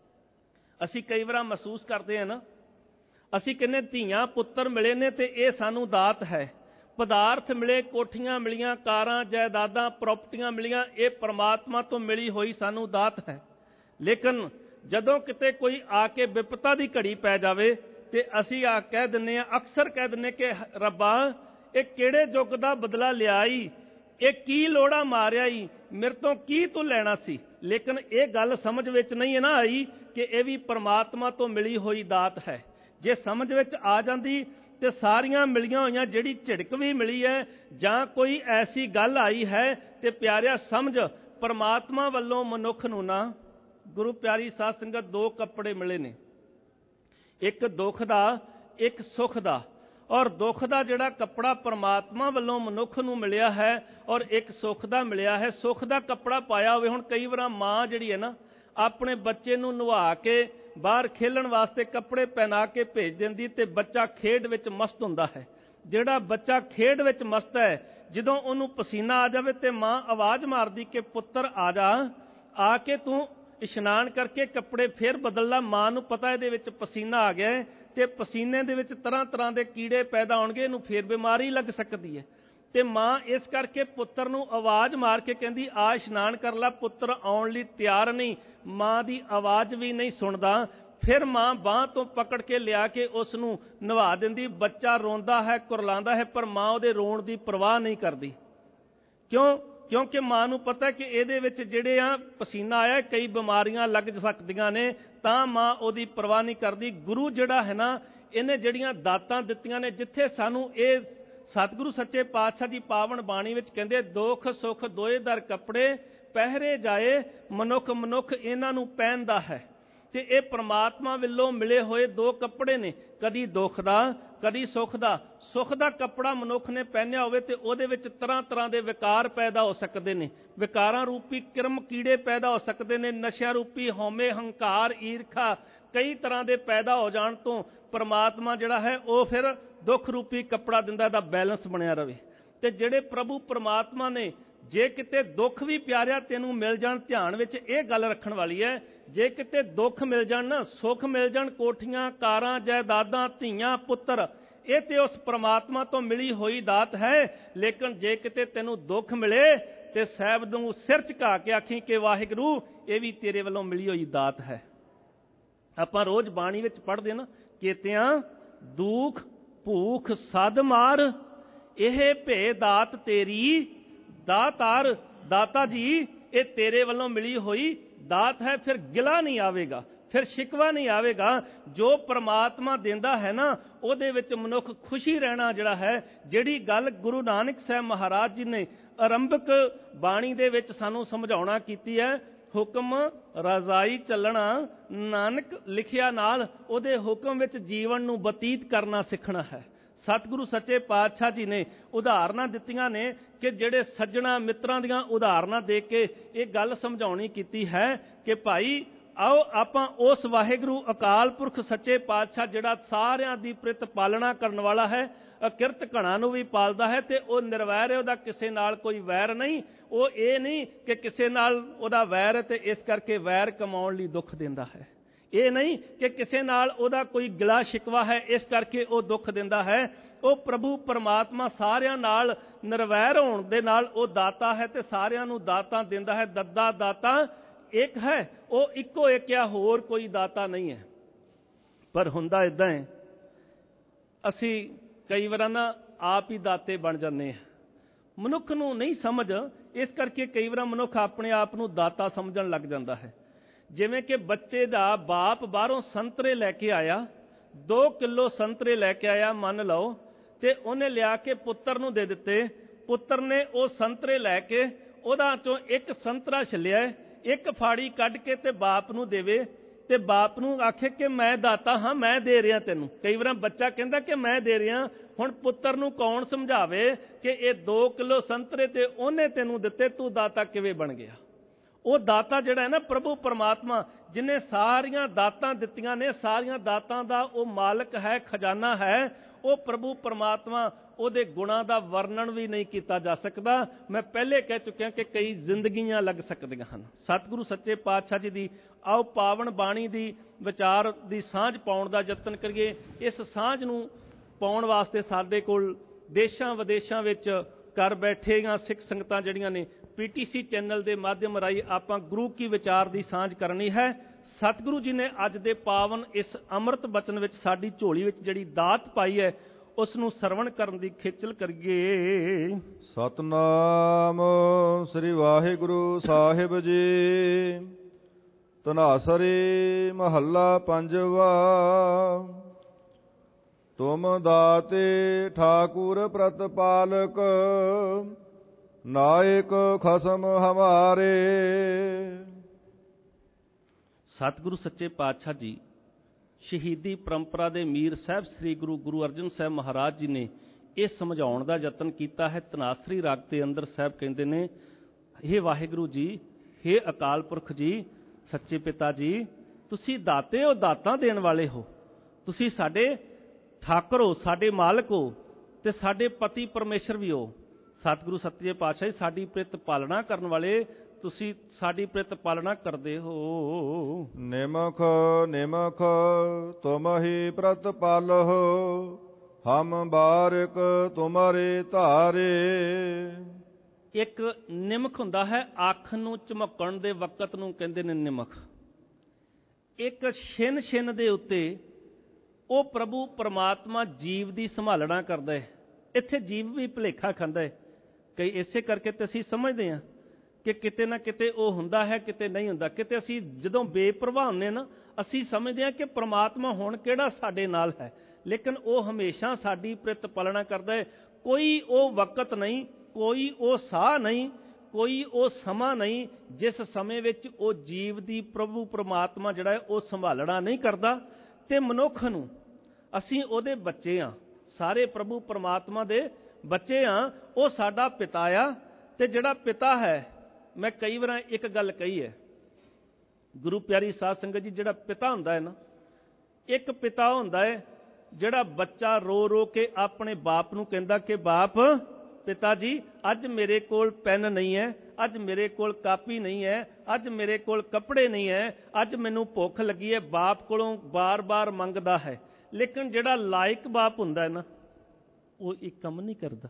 ਅਸੀਂ ਕਈ ਵਾਰ ਮਹਿਸੂਸ ਕਰਦੇ ਹਾਂ ਨਾ, ਅਸੀਂ ਕਹਿੰਦੇ ਧੀਆਂ ਪੁੱਤਰ ਮਿਲੇ ਨੇ ਤੇ ਇਹ ਸਾਨੂੰ ਦਾਤ ਹੈ, ਪਦਾਰਥ ਮਿਲੇ, ਕੋਠੀਆਂ ਮਿਲੀਆਂ, ਕਾਰਾਂ, ਜਾਇਦਾਦਾਂ, ਪ੍ਰਾਪਰਟੀਆਂ ਮਿਲੀਆਂ, ਇਹ ਪਰਮਾਤਮਾ ਤੋਂ ਮਿਲੀ ਹੋਈ ਸਾਨੂੰ ਦਾਤ ਹੈ। ਲੇਕਿਨ ਜਦੋਂ ਕਿਤੇ ਕੋਈ ਆ ਕੇ ਵਿਪਤਾ ਦੀ ਘੜੀ ਪੈ ਜਾਵੇ ਤੇ ਅਸੀਂ ਕਹਿ ਦਿੰਦੇ ਹਾਂ, ਅਕਸਰ ਕਹਿ ਦਿੰਦੇ ਕਿ ਰੱਬਾ ਇਹ ਕਿਹੜੇ ਯੁੱਗ ਦਾ ਬਦਲਾ ਲਿਆ ਈ, ਇਹ ਕੀ ਲੋੜਾ ਮਾਰਿਆ ਈ, ਮੇਰੇ ਤੋਂ ਕੀ ਤੂੰ ਲੈਣਾ ਸੀ। ਲੇਕਿਨ ਇਹ ਗੱਲ ਸਮਝ ਵਿੱਚ ਨਹੀਂ ਨਾ ਆਈ ਕਿ ਇਹ ਵੀ ਪਰਮਾਤਮਾ ਤੋਂ ਮਿਲੀ ਹੋਈ ਦਾਤ ਹੈ। ਜੇ ਸਮਝ ਵਿੱਚ ਆ ਜਾਂਦੀ ਤੇ ਸਾਰੀਆਂ ਮਿਲੀਆਂ ਹੋਈਆਂ, ਜਿਹੜੀ ਝਿੜਕ ਵੀ ਮਿਲੀ ਹੈ ਜਾਂ ਕੋਈ ਐਸੀ ਗੱਲ ਆਈ ਹੈ, ਤੇ ਪਿਆਰਿਆ ਸਮਝ ਪਰਮਾਤਮਾ ਵੱਲੋਂ ਮਨੁੱਖ ਨੂੰ ਨਾ, ਗੁਰੂ ਪਿਆਰੀ ਸਾਧ ਸੰਗਤ, ਦੋ ਕੱਪੜੇ ਮਿਲੇ ਨੇ, ਇੱਕ ਦੁੱਖ ਦਾ, ਇੱਕ ਸੁੱਖ ਦਾ। ਔਰ ਦੁੱਖ ਦਾ ਜਿਹੜਾ ਕੱਪੜਾ ਪਰਮਾਤਮਾ ਵੱਲੋਂ ਮਨੁੱਖ ਨੂੰ ਮਿਲਿਆ ਹੈ, ਔਰ ਇੱਕ ਸੁੱਖ ਦਾ ਮਿਲਿਆ ਹੈ। ਸੁੱਖ ਦਾ ਕੱਪੜਾ ਪਾਇਆ ਹੋਵੇ, ਹੁਣ ਕਈ ਵਾਰ ਮਾਂ ਜਿਹੜੀ ਹੈ ਨਾ, ਆਪਣੇ ਬੱਚੇ ਨੂੰ ਨਵਾ ਕੇ ਬਾਹਰ ਖੇਲਣ ਵਾਸਤੇ ਕੱਪੜੇ ਪਹਿਨਾ ਕੇ ਭੇਜ ਦਿੰਦੀ ਤੇ ਬੱਚਾ ਖੇਡ ਵਿੱਚ ਮਸਤ ਹੁੰਦਾ ਹੈ। ਜਿਹੜਾ ਬੱਚਾ ਖੇਡ ਵਿੱਚ ਮਸਤ ਹੈ, ਜਦੋਂ ਉਹਨੂੰ ਪਸੀਨਾ ਆ ਜਾਵੇ ਤੇ ਮਾਂ ਆਵਾਜ਼ ਮਾਰਦੀ ਕਿ ਪੁੱਤਰ ਆ ਜਾ, ਆ ਕੇ ਤੂੰ ਇਸ਼ਨਾਨ ਕਰਕੇ ਕੱਪੜੇ ਫੇਰ ਬਦਲ ਲਾ। ਮਾਂ ਨੂੰ ਪਤਾ ਇਹਦੇ ਵਿੱਚ ਪਸੀਨਾ ਆ ਗਿਆ ਤੇ ਪਸੀਨੇ ਦੇ ਵਿੱਚ ਤਰ੍ਹਾਂ ਤਰ੍ਹਾਂ ਦੇ ਕੀੜੇ ਪੈਦਾ ਹੋਣਗੇ, ਇਹਨੂੰ ਫੇਰ ਬਿਮਾਰੀ ਲੱਗ ਸਕਦੀ ਹੈ। ਤੇ ਮਾਂ ਇਸ ਕਰਕੇ ਪੁੱਤਰ ਨੂੰ ਆਵਾਜ਼ ਮਾਰ ਕੇ ਕਹਿੰਦੀ ਆ ਇਸ਼ਨਾਨ ਕਰ ਲੈ। ਪੁੱਤਰ ਆਉਣ ਲਈ ਤਿਆਰ ਨਹੀਂ, ਮਾਂ ਦੀ ਆਵਾਜ਼ ਵੀ ਨਹੀਂ ਸੁਣਦਾ। ਫਿਰ ਮਾਂ ਬਾਂਹ ਤੋਂ ਪਕੜ ਕੇ ਲਿਆ ਕੇ ਉਸ ਨੂੰ ਨਵਾ ਦਿੰਦੀ। ਬੱਚਾ ਰੋਂਦਾ ਹੈ, ਕੁਰਲਾਉਂਦਾ ਹੈ, ਪਰ ਮਾਂ ਉਹਦੇ ਰੋਣ ਦੀ ਪਰਵਾਹ ਨਹੀਂ ਕਰਦੀ। ਕਿਉਂ? ਕਿਉਂਕਿ ਮਾਂ ਨੂੰ ਪਤਾ ਕਿ ਇਹਦੇ ਵਿੱਚ ਜਿਹੜੇ ਆ ਪਸੀਨਾ ਆਇਆ, ਕਈ ਬਿਮਾਰੀਆਂ ਲੱਗ ਸਕਦੀਆਂ ਨੇ, ਤਾਂ ਮਾਂ ਉਹਦੀ ਪਰਵਾਹ ਨਹੀਂ ਕਰਦੀ। ਗੁਰੂ ਜਿਹੜਾ ਹੈ ਨਾ, ਇਹਨੇ ਜਿਹੜੀਆਂ ਦਾਤਾਂ ਦਿੱਤੀਆਂ ਨੇ, ਜਿੱਥੇ ਸਾਨੂੰ ਇਹ ਸਤਿਗੁਰੂ ਸੱਚੇ ਪਾਤਸ਼ਾਹ ਦੀ ਪਾਵਨ ਬਾਣੀ ਵਿੱਚ ਕਹਿੰਦੇ, ਦੁੱਖ ਸੁੱਖ ਦੋਏ ਦਰ ਕੱਪੜੇ ਪਹਿਰੇ ਜਾਏ, ਮਨੁੱਖ ਇਹਨਾਂ ਨੂੰ ਪਹਿਨਦਾ ਹੈ। ਤੇ ਇਹ ਪ੍ਰਮਾਤਮਾ ਵੱਲੋਂ ਮਿਲੇ ਹੋਏ ਦੋ ਕੱਪੜੇ ਨੇ, ਕਦੀ ਦੁੱਖ ਦਾ, ਕਦੀ ਸੁੱਖ ਦਾ। ਸੁੱਖ ਦਾ ਕੱਪੜਾ ਮਨੁੱਖ ਨੇ ਪਹਿਨਿਆ ਹੋਵੇ ਤੇ ਉਹਦੇ ਵਿੱਚ ਤਰ੍ਹਾਂ ਤਰ੍ਹਾਂ ਦੇ ਵਿਕਾਰ ਪੈਦਾ ਹੋ ਸਕਦੇ ਨੇ, ਵਿਕਾਰਾਂ ਰੂਪੀ ਕਿਰਮ ਕੀੜੇ ਪੈਦਾ ਹੋ ਸਕਦੇ ਨੇ, ਨਸ਼ਿਆਂ ਰੂਪੀ ਹਉਮੈ, ਹੰਕਾਰ, ਈਰਖਾ, ਕਈ ਤਰ੍ਹਾਂ ਦੇ ਪੈਦਾ ਹੋ ਜਾਣ ਤੋਂ ਪਰਮਾਤਮਾ ਜਿਹੜਾ ਹੈ ਉਹ ਫਿਰ ਦੁੱਖ ਰੂਪੀ ਕੱਪੜਾ ਦਿੰਦਾ, ਇਹਦਾ ਬੈਲੈਂਸ ਬਣਿਆ ਰਵੇ। ਤੇ ਜਿਹੜੇ ਪ੍ਰਭੂ ਪਰਮਾਤਮਾ ਨੇ ਜੇ ਕਿਤੇ ਦੁੱਖ ਵੀ ਪਿਆਰਿਆ ਤੈਨੂੰ ਮਿਲ ਜਾਣ, ਧਿਆਨ ਵਿੱਚ ਇਹ ਗੱਲ ਰੱਖਣ ਵਾਲੀ ਹੈ, ਜੇ ਕਿਤੇ ਦੁੱਖ ਮਿਲ ਜਾਣ ਨਾ, ਸੁੱਖ ਮਿਲ ਜਾਣ, ਕੋਠੀਆਂ, ਕਾਰਾਂ, ਜਾਇਦਾਦਾਂ, ਧੀਆਂ, ਪੁੱਤਰ, ਇਹ ਤੇ ਉਸ ਪ੍ਰਮਾਤਮਾ ਤੋਂ ਮਿਲੀ ਹੋਈ ਦਾਤ ਹੈ। ਲੇਕਿਨ ਜੇ ਕਿਤੇ ਤੈਨੂੰ ਦੁੱਖ ਮਿਲੇ ਤੇ ਸਾਹਿਬ ਨੂੰ ਸਿਰ ਝੁਕਾ ਕੇ ਆਖੀ ਕਿ ਵਾਹਿਗੁਰੂ ਇਹ ਵੀ ਤੇਰੇ ਵੱਲੋਂ ਮਿਲੀ ਹੋਈ ਦਾਤ ਹੈ। ਆਪਾਂ ਰੋਜ਼ ਬਾਣੀ ਵਿੱਚ ਪੜ੍ਹਦੇ ਨਾ, ਕੇਤਿਆਂ ਦੁੱਖ ਭੂਖ ਸਦ ਮਾਰ, ਇਹ ਭੇ ਦਾਤ ਤੇਰੀ ਦਾਤਾਰ। ਦਾਤਾ ਜੀ ਇਹ ਤੇਰੇ ਵੱਲੋਂ ਮਿਲੀ ਹੋਈ ਦਾਤ ਹੈ। ਫਿਰ ਗਿਲਾ ਨਹੀਂ ਆਵੇਗਾ, ਫਿਰ ਸ਼ਿਕਵਾ ਨਹੀਂ ਆਵੇਗਾ। ਜੋ ਪ੍ਰਮਾਤਮਾ ਦਿੰਦਾ ਹੈ ਨਾ, ਉਹਦੇ ਵਿੱਚ ਮਨੁੱਖ ਖੁਸ਼ੀ ਰਹਿਣਾ ਜਿਹੜਾ ਹੈ, ਜਿਹੜੀ ਗੱਲ ਗੁਰੂ ਨਾਨਕ ਸਾਹਿਬ ਮਹਾਰਾਜ ਜੀ ਨੇ ਆਰੰਭਕ ਬਾਣੀ ਦੇ ਵਿੱਚ ਸਾਨੂੰ ਸਮਝਾਉਣਾ ਕੀਤੀ ਹੈ, ਹੁਕਮ ਰਜ਼ਾਈ ਚੱਲਣਾ ਨਾਨਕ ਲਿਖਿਆ ਨਾਲ, ਉਹਦੇ ਹੁਕਮ ਵਿੱਚ ਜੀਵਨ ਨੂੰ ਬਤੀਤ ਕਰਨਾ ਸਿੱਖਣਾ ਹੈ। ਸਤਿਗੁਰੂ ਸੱਚੇ ਪਾਤਸ਼ਾਹ ਜੀ ਨੇ ਉਦਾਹਰਨਾਂ ਦਿੱਤੀਆਂ ਨੇ ਕਿ ਜਿਹੜੇ ਸੱਜਣਾ ਮਿੱਤਰਾਂ ਦੀਆਂ ਉਦਾਹਰਨਾਂ ਦੇ ਕੇ ਇਹ ਗੱਲ ਸਮਝਾਉਣੀ ਕੀਤੀ ਹੈ ਕਿ ਭਾਈ ਆਓ ਆਪਾਂ ਉਸ ਵਾਹਿਗੁਰੂ ਅਕਾਲ ਪੁਰਖ ਸੱਚੇ ਪਾਤਸ਼ਾਹ ਜਿਹੜਾ ਸਾਰਿਆਂ ਦੀ ਪ੍ਰਿਤ ਪਾਲਣਾ ਕਰਨ ਵਾਲਾ ਹੈ, ਅਕਿਰਤ ਘਣਾ ਨੂੰ ਵੀ ਪਾਲਦਾ ਹੈ ਤੇ ਉਹ ਨਿਰਵੈਰ ਹੈ, ਉਹਦਾ ਕਿਸੇ ਨਾਲ ਕੋਈ ਵੈਰ ਨਹੀਂ। ਉਹ ਇਹ ਨਹੀਂ ਕਿ ਕਿਸੇ ਨਾਲ ਉਹਦਾ ਵੈਰ ਹੈ ਤੇ ਇਸ ਕਰਕੇ ਵੈਰ ਕਮਾਉਣ ਲਈ ਦੁੱਖ ਦਿੰਦਾ ਹੈ। ਇਹ ਨਹੀਂ ਕਿ ਕਿਸੇ ਨਾਲ ਉਹਦਾ ਕੋਈ ਗਿਲਾ ਸ਼ਿਕਵਾ ਹੈ ਇਸ ਕਰਕੇ ਉਹ ਦੁੱਖ ਦਿੰਦਾ ਹੈ। ਉਹ ਪ੍ਰਭੂ ਪਰਮਾਤਮਾ ਸਾਰਿਆਂ ਨਾਲ ਨਿਰਵੈਰ ਹੋਣ ਦੇ ਨਾਲ ਉਹ ਦਾਤਾ ਹੈ ਤੇ ਸਾਰਿਆਂ ਨੂੰ ਦਾਤਾਂ ਦਿੰਦਾ ਹੈ। ਦੱਦਾ ਦਾਤਾ ਇੱਕ ਹੈ, ਉਹ ਇੱਕੋ ਇੱਕ ਆ, ਹੋਰ ਕੋਈ ਦਾਤਾ ਨਹੀਂ ਹੈ। ਪਰ ਹੁੰਦਾ ਇਦਾਂ ਹੈ, ਅਸੀਂ ਕਈ ਵਾਰ ਨਾ ਆਪ ਹੀ ਦਾਤੇ ਬਣ ਜਾਂਦੇ ਹਾਂ। ਮਨੁੱਖ ਨੂੰ ਨਹੀਂ ਸਮਝ, ਇਸ ਕਰਕੇ ਕਈ ਵਾਰ ਮਨੁੱਖ ਆਪਣੇ ਆਪ ਨੂੰ ਦਾਤਾ ਸਮਝਣ ਲੱਗ ਜਾਂਦਾ ਹੈ। ਜਿਵੇਂ ਕਿ ਬੱਚੇ ਦਾ ਬਾਪ ਬਾਹਰੋਂ ਸੰਤਰੇ ਲੈ ਕੇ ਆਇਆ, 2 ਕਿਲੋ ਸੰਤਰੇ ਲੈ ਕੇ ਆਇਆ ਮੰਨ ਲਓ, ਤੇ ਉਹਨੇ ਲਿਆ ਕੇ ਪੁੱਤਰ ਨੂੰ ਦੇ ਦਿੱਤੇ। ਪੁੱਤਰ ਨੇ ਉਹ ਸੰਤਰੇ ਲੈ ਕੇ ਉਹਦਾ ਚੋਂ ਇੱਕ ਸੰਤਰਾ ਛਿੱਲਿਆ, ਇੱਕ ਫਾੜੀ ਕੱਢ ਕੇ ਤੇ ਬਾਪ ਨੂੰ ਦੇਵੇ, ਤੇ ਬਾਪ ਨੂੰ ਆਖੇ ਕਿ ਮੈਂ ਦਾਤਾ ਹਾਂ, ਮੈਂ ਦੇ ਰਿਹਾ ਤੈਨੂੰ। ਕਈ ਵਾਰ ਬੱਚਾ ਕਹਿੰਦਾ ਕਿ ਮੈਂ ਦੇ ਰਿਹਾ। ਹੁਣ ਪੁੱਤਰ ਨੂੰ ਕੌਣ ਸਮਝਾਵੇ ਕਿ ਇਹ 2 ਕਿਲੋ ਸੰਤਰੇ ਤੇ ਉਹਨੇ ਤੈਨੂੰ ਦਿੱਤੇ, ਤੂੰ ਦਾਤਾ ਕਿਵੇਂ ਬਣ ਗਿਆ? ਉਹ ਦਾਤਾ ਜਿਹੜਾ ਹੈ ਨਾ, ਪ੍ਰਭੂ ਪਰਮਾਤਮਾ ਜਿਹਨੇ ਸਾਰੀਆਂ ਦਾਤਾਂ ਦਿੱਤੀਆਂ ਨੇ, ਸਾਰੀਆਂ ਦਾਤਾਂ ਦਾ ਉਹ ਮਾਲਕ ਹੈ, ਖਜ਼ਾਨਾ ਹੈ। ਉਹ ਪ੍ਰਭੂ ਪਰਮਾਤਮਾ, ਉਹਦੇ ਗੁਣਾਂ ਦਾ ਵਰਣਨ ਵੀ ਨਹੀਂ ਕੀਤਾ ਜਾ ਸਕਦਾ। ਮੈਂ ਪਹਿਲੇ ਕਹਿ ਚੁੱਕਿਆ ਕਿ ਕਈ ਜ਼ਿੰਦਗੀਆਂ ਲੱਗ ਸਕਦੀਆਂ ਹਨ। ਸਤਿਗੁਰੂ ਸੱਚੇ ਪਾਤਸ਼ਾਹ ਜੀ ਦੀ ਆਓ ਪਾਵਨ ਬਾਣੀ ਦੀ ਵਿਚਾਰ ਦੀ ਸਾਂਝ ਪਾਉਣ ਦਾ ਯਤਨ ਕਰੀਏ। ਇਸ ਸਾਂਝ ਨੂੰ ਪਾਉਣ ਵਾਸਤੇ ਸਾਡੇ ਕੋਲ ਦੇਸ਼ਾਂ ਵਿਦੇਸ਼ਾਂ ਵਿੱਚ ਘਰ ਬੈਠੇਆਂ ਸਿੱਖ ਸੰਗਤਾਂ ਜਿਹੜੀਆਂ ਨੇ, PTC ਚੈਨਲ ਦੇ ਮਾਧਿਅਮ ਰਾਹੀਂ ਆਪਾਂ ਗੁਰੂ ਕੀ ਵਿਚਾਰ ਦੀ ਸਾਂਝ ਕਰਨੀ ਹੈ। ਸਤਿਗੁਰੂ ਜੀ ਨੇ ਅੱਜ ਦੇ ਪਾਵਨ ਇਸ ਅੰਮ੍ਰਿਤ ਬਚਨ ਵਿੱਚ ਸਾਡੀ ਝੋਲੀ ਵਿੱਚ ਜਿਹੜੀ ਦਾਤ ਪਾਈ ਹੈ, ਉਸ ਨੂੰ ਸਰਵਣ ਕਰਨ ਦੀ ਖੇਚਲ ਕਰੀਏ। ਸਤਨਾਮ ਸ੍ਰੀ ਵਾਹਿਗੁਰੂ ਸਾਹਿਬ ਜੀ। ਧਨਾਸਰੀ ਮਹੱਲਾ ਪੰਜਵਾ। ਤੁਮ ਦਾਤੇ ਠਾਕੁਰ ਪ੍ਰਤਪਾਲਕ, ਨਾਇਕ ਖਸਮ ਹਮਾਰੇ। ਸਤਿਗੁਰੂ ਸੱਚੇ ਪਾਤਸ਼ਾਹ ਜੀ ਸ਼ਹੀਦੀ ਪਰੰਪਰਾ ਦੇ ਮੀਰ ਸਾਹਿਬ ਸ੍ਰੀ ਗੁਰੂ ਅਰਜਨ ਸਾਹਿਬ ਮਹਾਰਾਜ ਜੀ ਨੇ ਇਹ ਸਮਝਾਉਣ ਦਾ ਯਤਨ ਕੀਤਾ ਹੈ। ਧਨਾਸਰੀ ਰਾਗ ਦੇ ਅੰਦਰ ਸਾਹਿਬ ਕਹਿੰਦੇ ਨੇ, ਹੇ ਵਾਹਿਗੁਰੂ ਜੀ, ਹੇ ਅਕਾਲ ਪੁਰਖ ਜੀ, ਸੱਚੇ ਪਿਤਾ ਜੀ, ਤੁਸੀਂ ਦਾਤੇ ਹੋ, ਦਾਤਾਂ ਦੇਣ ਵਾਲੇ ਹੋ। ਤੁਸੀਂ ਸਾਡੇ ਠਾਕੁਰ ਹੋ, ਸਾਡੇ ਮਾਲਕ ਹੋ ਤੇ ਸਾਡੇ ਪਤੀ ਪਰਮੇਸ਼ਰ ਵੀ ਹੋ। ਸਤਿਗੁਰੂ ਸੱਚੇ ਪਾਤਸ਼ਾਹ ਜੀ, ਸਾਡੀ ਪ੍ਰਿਤ ਪਾਲਣਾ ਕਰਨ ਵਾਲੇ, ਤੁਸੀਂ ਸਾਡੀ ਪ੍ਰਿਤ ਪਾਲਣਾ ਕਰਦੇ ਹੋ। ਨਿਮਖ ਨਿਮਖ ਤੁਮ ਹੀ ਪ੍ਰਤ ਪਾਲਹੁ, ਹਮ ਬਾਰਿਕ ਤੁਮਰੇ ਧਾਰੇ। ਇੱਕ ਨਿਮਖ ਹੁੰਦਾ ਹੈ, ਅੱਖ ਨੂੰ ਝਮਕਣ ਦੇ ਵਕਤ ਨੂੰ ਕਹਿੰਦੇ ਨੇ ਨਿਮਖ। ਇੱਕ ਛਿਨ ਛਿਨ ਦੇ ਉੱਤੇ ਉਹ ਪ੍ਰਭੂ ਪਰਮਾਤਮਾ ਜੀਵ ਦੀ ਸੰਭਾਲਣਾ ਕਰਦਾ ਹੈ। ਇੱਥੇ ਜੀਵ ਵੀ ਭੁਲੇਖਾ ਖਾਂਦਾ ਹੈ। ਕਈ ਇਸੇ ਕਰਕੇ ਤੇ ਅਸੀਂ ਸਮਝਦੇ ਹਾਂ ਕਿ ਕਿਤੇ ਨਾ ਕਿਤੇ ਉਹ ਹੁੰਦਾ ਹੈ, ਕਿਤੇ ਨਹੀਂ ਹੁੰਦਾ। ਕਿਤੇ ਅਸੀਂ ਜਦੋਂ ਬੇਪਰਵਾਹ ਹੁੰਦੇ ਨਾ, ਅਸੀਂ ਸਮਝਦੇ ਹਾਂ ਕਿ ਪ੍ਰਮਾਤਮਾ ਹੁਣ ਕਿਹੜਾ ਸਾਡੇ ਨਾਲ ਹੈ, ਲੇਕਿਨ ਉਹ ਹਮੇਸ਼ਾ ਸਾਡੀ ਪ੍ਰਿਤ ਪਾਲਣਾ ਕਰਦਾ ਹੈ। ਕੋਈ ਉਹ ਵਕਤ ਨਹੀਂ, ਕੋਈ ਉਹ ਸਾਹ ਨਹੀਂ, ਕੋਈ ਉਹ ਸਮਾਂ ਨਹੀਂ ਜਿਸ ਸਮੇਂ ਵਿੱਚ ਉਹ ਜੀਵ ਦੀ ਪ੍ਰਭੂ ਪਰਮਾਤਮਾ ਜਿਹੜਾ ਹੈ ਉਹ ਸੰਭਾਲਣਾ ਨਹੀਂ ਕਰਦਾ। ਤੇ ਮਨੁੱਖ ਨੂੰ, ਅਸੀਂ ਉਹਦੇ ਬੱਚੇ ਹਾਂ, ਸਾਰੇ ਪ੍ਰਭੂ ਪਰਮਾਤਮਾ ਦੇ ਬੱਚੇ ਹਾਂ। ਉਹ ਸਾਡਾ ਪਿਤਾ ਆ, ਤੇ ਜਿਹੜਾ ਪਿਤਾ ਹੈ, ਮੈਂ ਕਈ ਵਾਰ ਇੱਕ ਗੱਲ ਕਹੀ ਹੈ, ਗੁਰੂ ਪਿਆਰੀ ਸਾਧ ਸੰਗਤ ਜੀ, ਜਿਹੜਾ ਪਿਤਾ ਹੁੰਦਾ ਹੈ ਨਾ, ਇੱਕ ਪਿਤਾ ਹੁੰਦਾ ਹੈ ਜਿਹੜਾ ਬੱਚਾ ਰੋ ਰੋ ਕੇ ਆਪਣੇ ਬਾਪ ਨੂੰ ਕਹਿੰਦਾ ਕਿ ਬਾਪ ਪਿਤਾ ਜੀ ਅੱਜ ਮੇਰੇ ਕੋਲ ਪੈਨ ਨਹੀਂ ਹੈ, ਅੱਜ ਮੇਰੇ ਕੋਲ ਕਾਪੀ ਨਹੀਂ ਹੈ, ਅੱਜ ਮੇਰੇ ਕੋਲ ਕੱਪੜੇ ਨਹੀਂ ਹੈ, ਅੱਜ ਮੈਨੂੰ ਭੁੱਖ ਲੱਗੀ ਹੈ, ਬਾਪ ਕੋਲੋਂ ਬਾਰ-ਬਾਰ ਮੰਗਦਾ ਹੈ। ਲੇਕਿਨ ਜਿਹੜਾ ਲਾਇਕ ਬਾਪ ਹੁੰਦਾ ਹੈ ਨਾ, ਉਹ ਇਹ ਕੰਮ ਨਹੀਂ ਕਰਦਾ।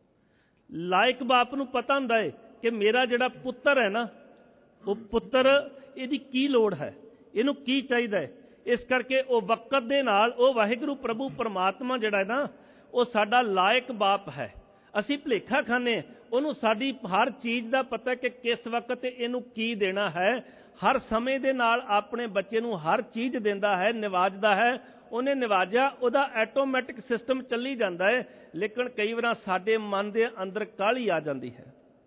ਲਾਇਕ ਬਾਪ ਨੂੰ ਪਤਾ ਹੁੰਦਾ ਹੈ ਕਿ ਮੇਰਾ ਜਿਹੜਾ ਪੁੱਤਰ ਹੈ ਨਾ, ਉਹ ਪੁੱਤਰ ਇਹਦੀ ਕੀ ਲੋੜ ਹੈ, ਇਹਨੂੰ ਕੀ ਚਾਹੀਦਾ ਹੈ। ਇਸ ਕਰਕੇ ਉਹ ਵਕਤ ਦੇ ਨਾਲ ਉਹ ਵਾਹਿਗੁਰੂ ਪ੍ਰਭੂ ਪਰਮਾਤਮਾ ਜਿਹੜਾ ਹੈ ਨਾ, ਉਹ ਸਾਡਾ ਲਾਇਕ ਬਾਪ ਹੈ। ਅਸੀਂ ਭੁਲੇਖਾ ਖਾਂਦੇ, ਉਹਨੂੰ ਸਾਡੀ ਹਰ ਚੀਜ਼ ਦਾ ਪਤਾ ਕਿ ਕਿਸ ਵਕਤ ਇਹਨੂੰ ਕੀ ਦੇਣਾ ਹੈ। ਹਰ ਸਮੇਂ ਦੇ ਨਾਲ ਆਪਣੇ ਬੱਚੇ ਨੂੰ ਹਰ ਚੀਜ਼ ਦਿੰਦਾ ਹੈ, ਨਿਵਾਜਦਾ ਹੈ। ਉਹਨੇ ਨਿਵਾਜਿਆ, ਉਹਦਾ ਆਟੋਮੈਟਿਕ ਸਿਸਟਮ ਚੱਲੀ ਜਾਂਦਾ ਹੈ। ਲੇਕਿਨ ਕਈ ਵਾਰ ਸਾਡੇ ਮਨ ਦੇ ਅੰਦਰ ਕਾਹਲੀ ਆ ਜਾਂਦੀ ਹੈ।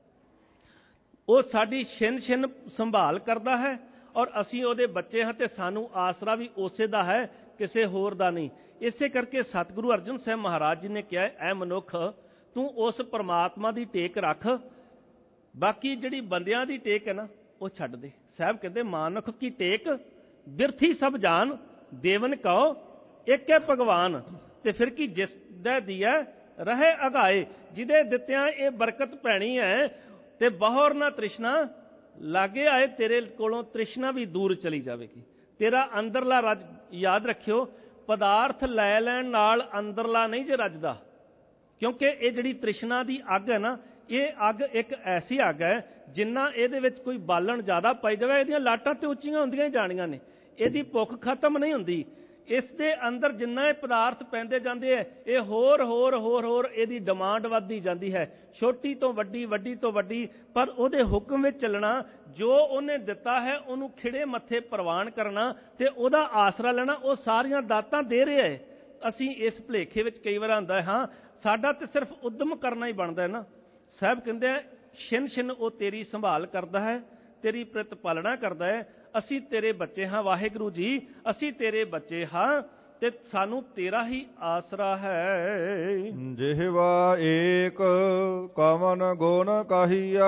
ਉਹ ਸਾਡੀ ਛਿਨ ਸੰਭਾਲ ਕਰਦਾ ਹੈ ਔਰ ਅਸੀਂ ਉਹਦੇ ਬੱਚੇ ਹਾਂ ਤੇ ਸਾਨੂੰ ਆਸਰਾ ਵੀ ਉਸੇ ਦਾ ਹੈ, ਕਿਸੇ ਹੋਰ ਦਾ ਨਹੀਂ। ਇਸੇ ਕਰਕੇ ਸਤਿਗੁਰੂ ਅਰਜਨ ਸਾਹਿਬ ਮਹਾਰਾਜ ਜੀ ਨੇ ਕਿਹਾ, ਐ ਮਨੁੱਖ ਤੂੰ ਉਸ ਪਰਮਾਤਮਾ ਦੀ ਟੇਕ ਰੱਖ, ਬਾਕੀ ਜਿਹੜੀ ਬੰਦਿਆਂ ਦੀ ਟੇਕ ਹੈ ਨਾ ਉਹ ਛੱਡ ਦੇ। ਸਾਹਿਬ ਕਹਿੰਦੇ ਮਾਨੁਖ ਕੀ ਟੇਕ ਬਿਰਥੀ ਸਭ ਜਾਨ, ਦੇਵਨ ਕਹੋ ਇੱਕ ਹੈ ਭਗਵਾਨ। ਤੇ ਫਿਰ ਕੀ ਜਿਸ ਦਾ ਦੀਆ ਰਹੇ ਅਗਾਏ, ਜਿਹਦੇ ਦਿੱਤਿਆਂ ਇਹ ਬਰਕਤ ਪੈਣੀ ਹੈ ਤੇ ਬਹੁਰ ਨਾ ਤ੍ਰਿਸ਼ਨਾ ਲਾਗੇ ਆਏ, ਤੇਰੇ ਕੋਲੋਂ ਤ੍ਰਿਸ਼ਨਾ ਵੀ ਦੂਰ ਚਲੀ ਜਾਵੇਗੀ। ਤੇਰਾ ਅੰਦਰਲਾ ਰੱਜ ਯਾਦ ਰੱਖਿਓ, ਪਦਾਰਥ ਲੈ ਲੈਣ ਨਾਲ ਅੰਦਰਲਾ ਨਹੀਂ ਜੇ ਰੱਜਦਾ। ਕਿਉਂਕਿ ਇਹ ਜਿਹੜੀ ਤ੍ਰਿਸ਼ਨਾ ਦੀ ਅੱਗ ਹੈ ਨਾ, ਇਹ ਅੱਗ ਇੱਕ ਐਸੀ ਅੱਗ ਹੈ ਜਿੰਨਾ ਇਹਦੇ ਵਿੱਚ ਕੋਈ ਬਾਲਣ ਜ਼ਿਆਦਾ ਪਾਈ ਜਾਵੇ, ਇਹਦੀਆਂ ਲਾਟਾਂ ਤੇ ਉੱਚੀਆਂ ਹੁੰਦੀਆਂ ਹੀ ਜਾਣੀਆਂ ਨੇ, ਇਹਦੀ ਭੁੱਖ ਖਤਮ ਨਹੀਂ ਹੁੰਦੀ। ਇਸ ਦੇ ਅੰਦਰ ਜਿੰਨਾ ਇਹ ਪਦਾਰਥ ਪੈਂਦੇ ਜਾਂਦੇ ਹੈ, ਇਹ ਹੋਰ ਇਹਦੀ ਡਿਮਾਂਡ ਵੱਧਦੀ ਜਾਂਦੀ ਹੈ, ਛੋਟੀ ਤੋਂ ਵੱਡੀ, ਵੱਡੀ ਤੋਂ ਵੱਡੀ। ਪਰ ਉਹਦੇ ਹੁਕਮ ਵਿੱਚ ਚੱਲਣਾ, ਜੋ ਉਹਨੇ ਦਿੱਤਾ ਹੈ ਉਹਨੂੰ ਖਿੜੇ ਮੱਥੇ ਪ੍ਰਵਾਨ ਕਰਨਾ ਤੇ ਉਹਦਾ ਆਸਰਾ ਲੈਣਾ। ਉਹ ਸਾਰੀਆਂ ਦਾਤਾਂ ਦੇ ਰਿਹਾ ਹੈ। ਅਸੀਂ ਇਸ ਭੁਲੇਖੇ ਵਿੱਚ ਕਈ ਵਾਰ ਆਉਂਦਾ ਹਾਂ, ਸਾਡਾ ਤੇ ਸਿਰਫ ਉਦਮ ਕਰਨਾ ਹੀ ਬਣਦਾ ਹੈ ਨਾ। ਸਾਹਿਬ ਕਹਿੰਦੇ ਆ, ਛਿਨ ਉਹ ਤੇਰੀ ਸੰਭਾਲ ਕਰਦਾ ਹੈ, ਤੇਰੀ ਪ੍ਰਤਪਾਲਣਾ ਕਰਦਾ ਹੈ। ਅਸੀਂ ਤੇਰੇ ਬੱਚੇ ਹਾਂ ਵਾਹਿਗੁਰੂ ਜੀ, ਅਸੀਂ ਤੇਰੇ ਬੱਚੇ ਹਾਂ ਤੇ ਸਾਨੂੰ ਤੇਰਾ ਹੀ ਆਸਰਾ ਹੈ। ਜਿਹਵਾ ਏਕ ਕਵਨ ਗੁਣ ਕਹੀਆ।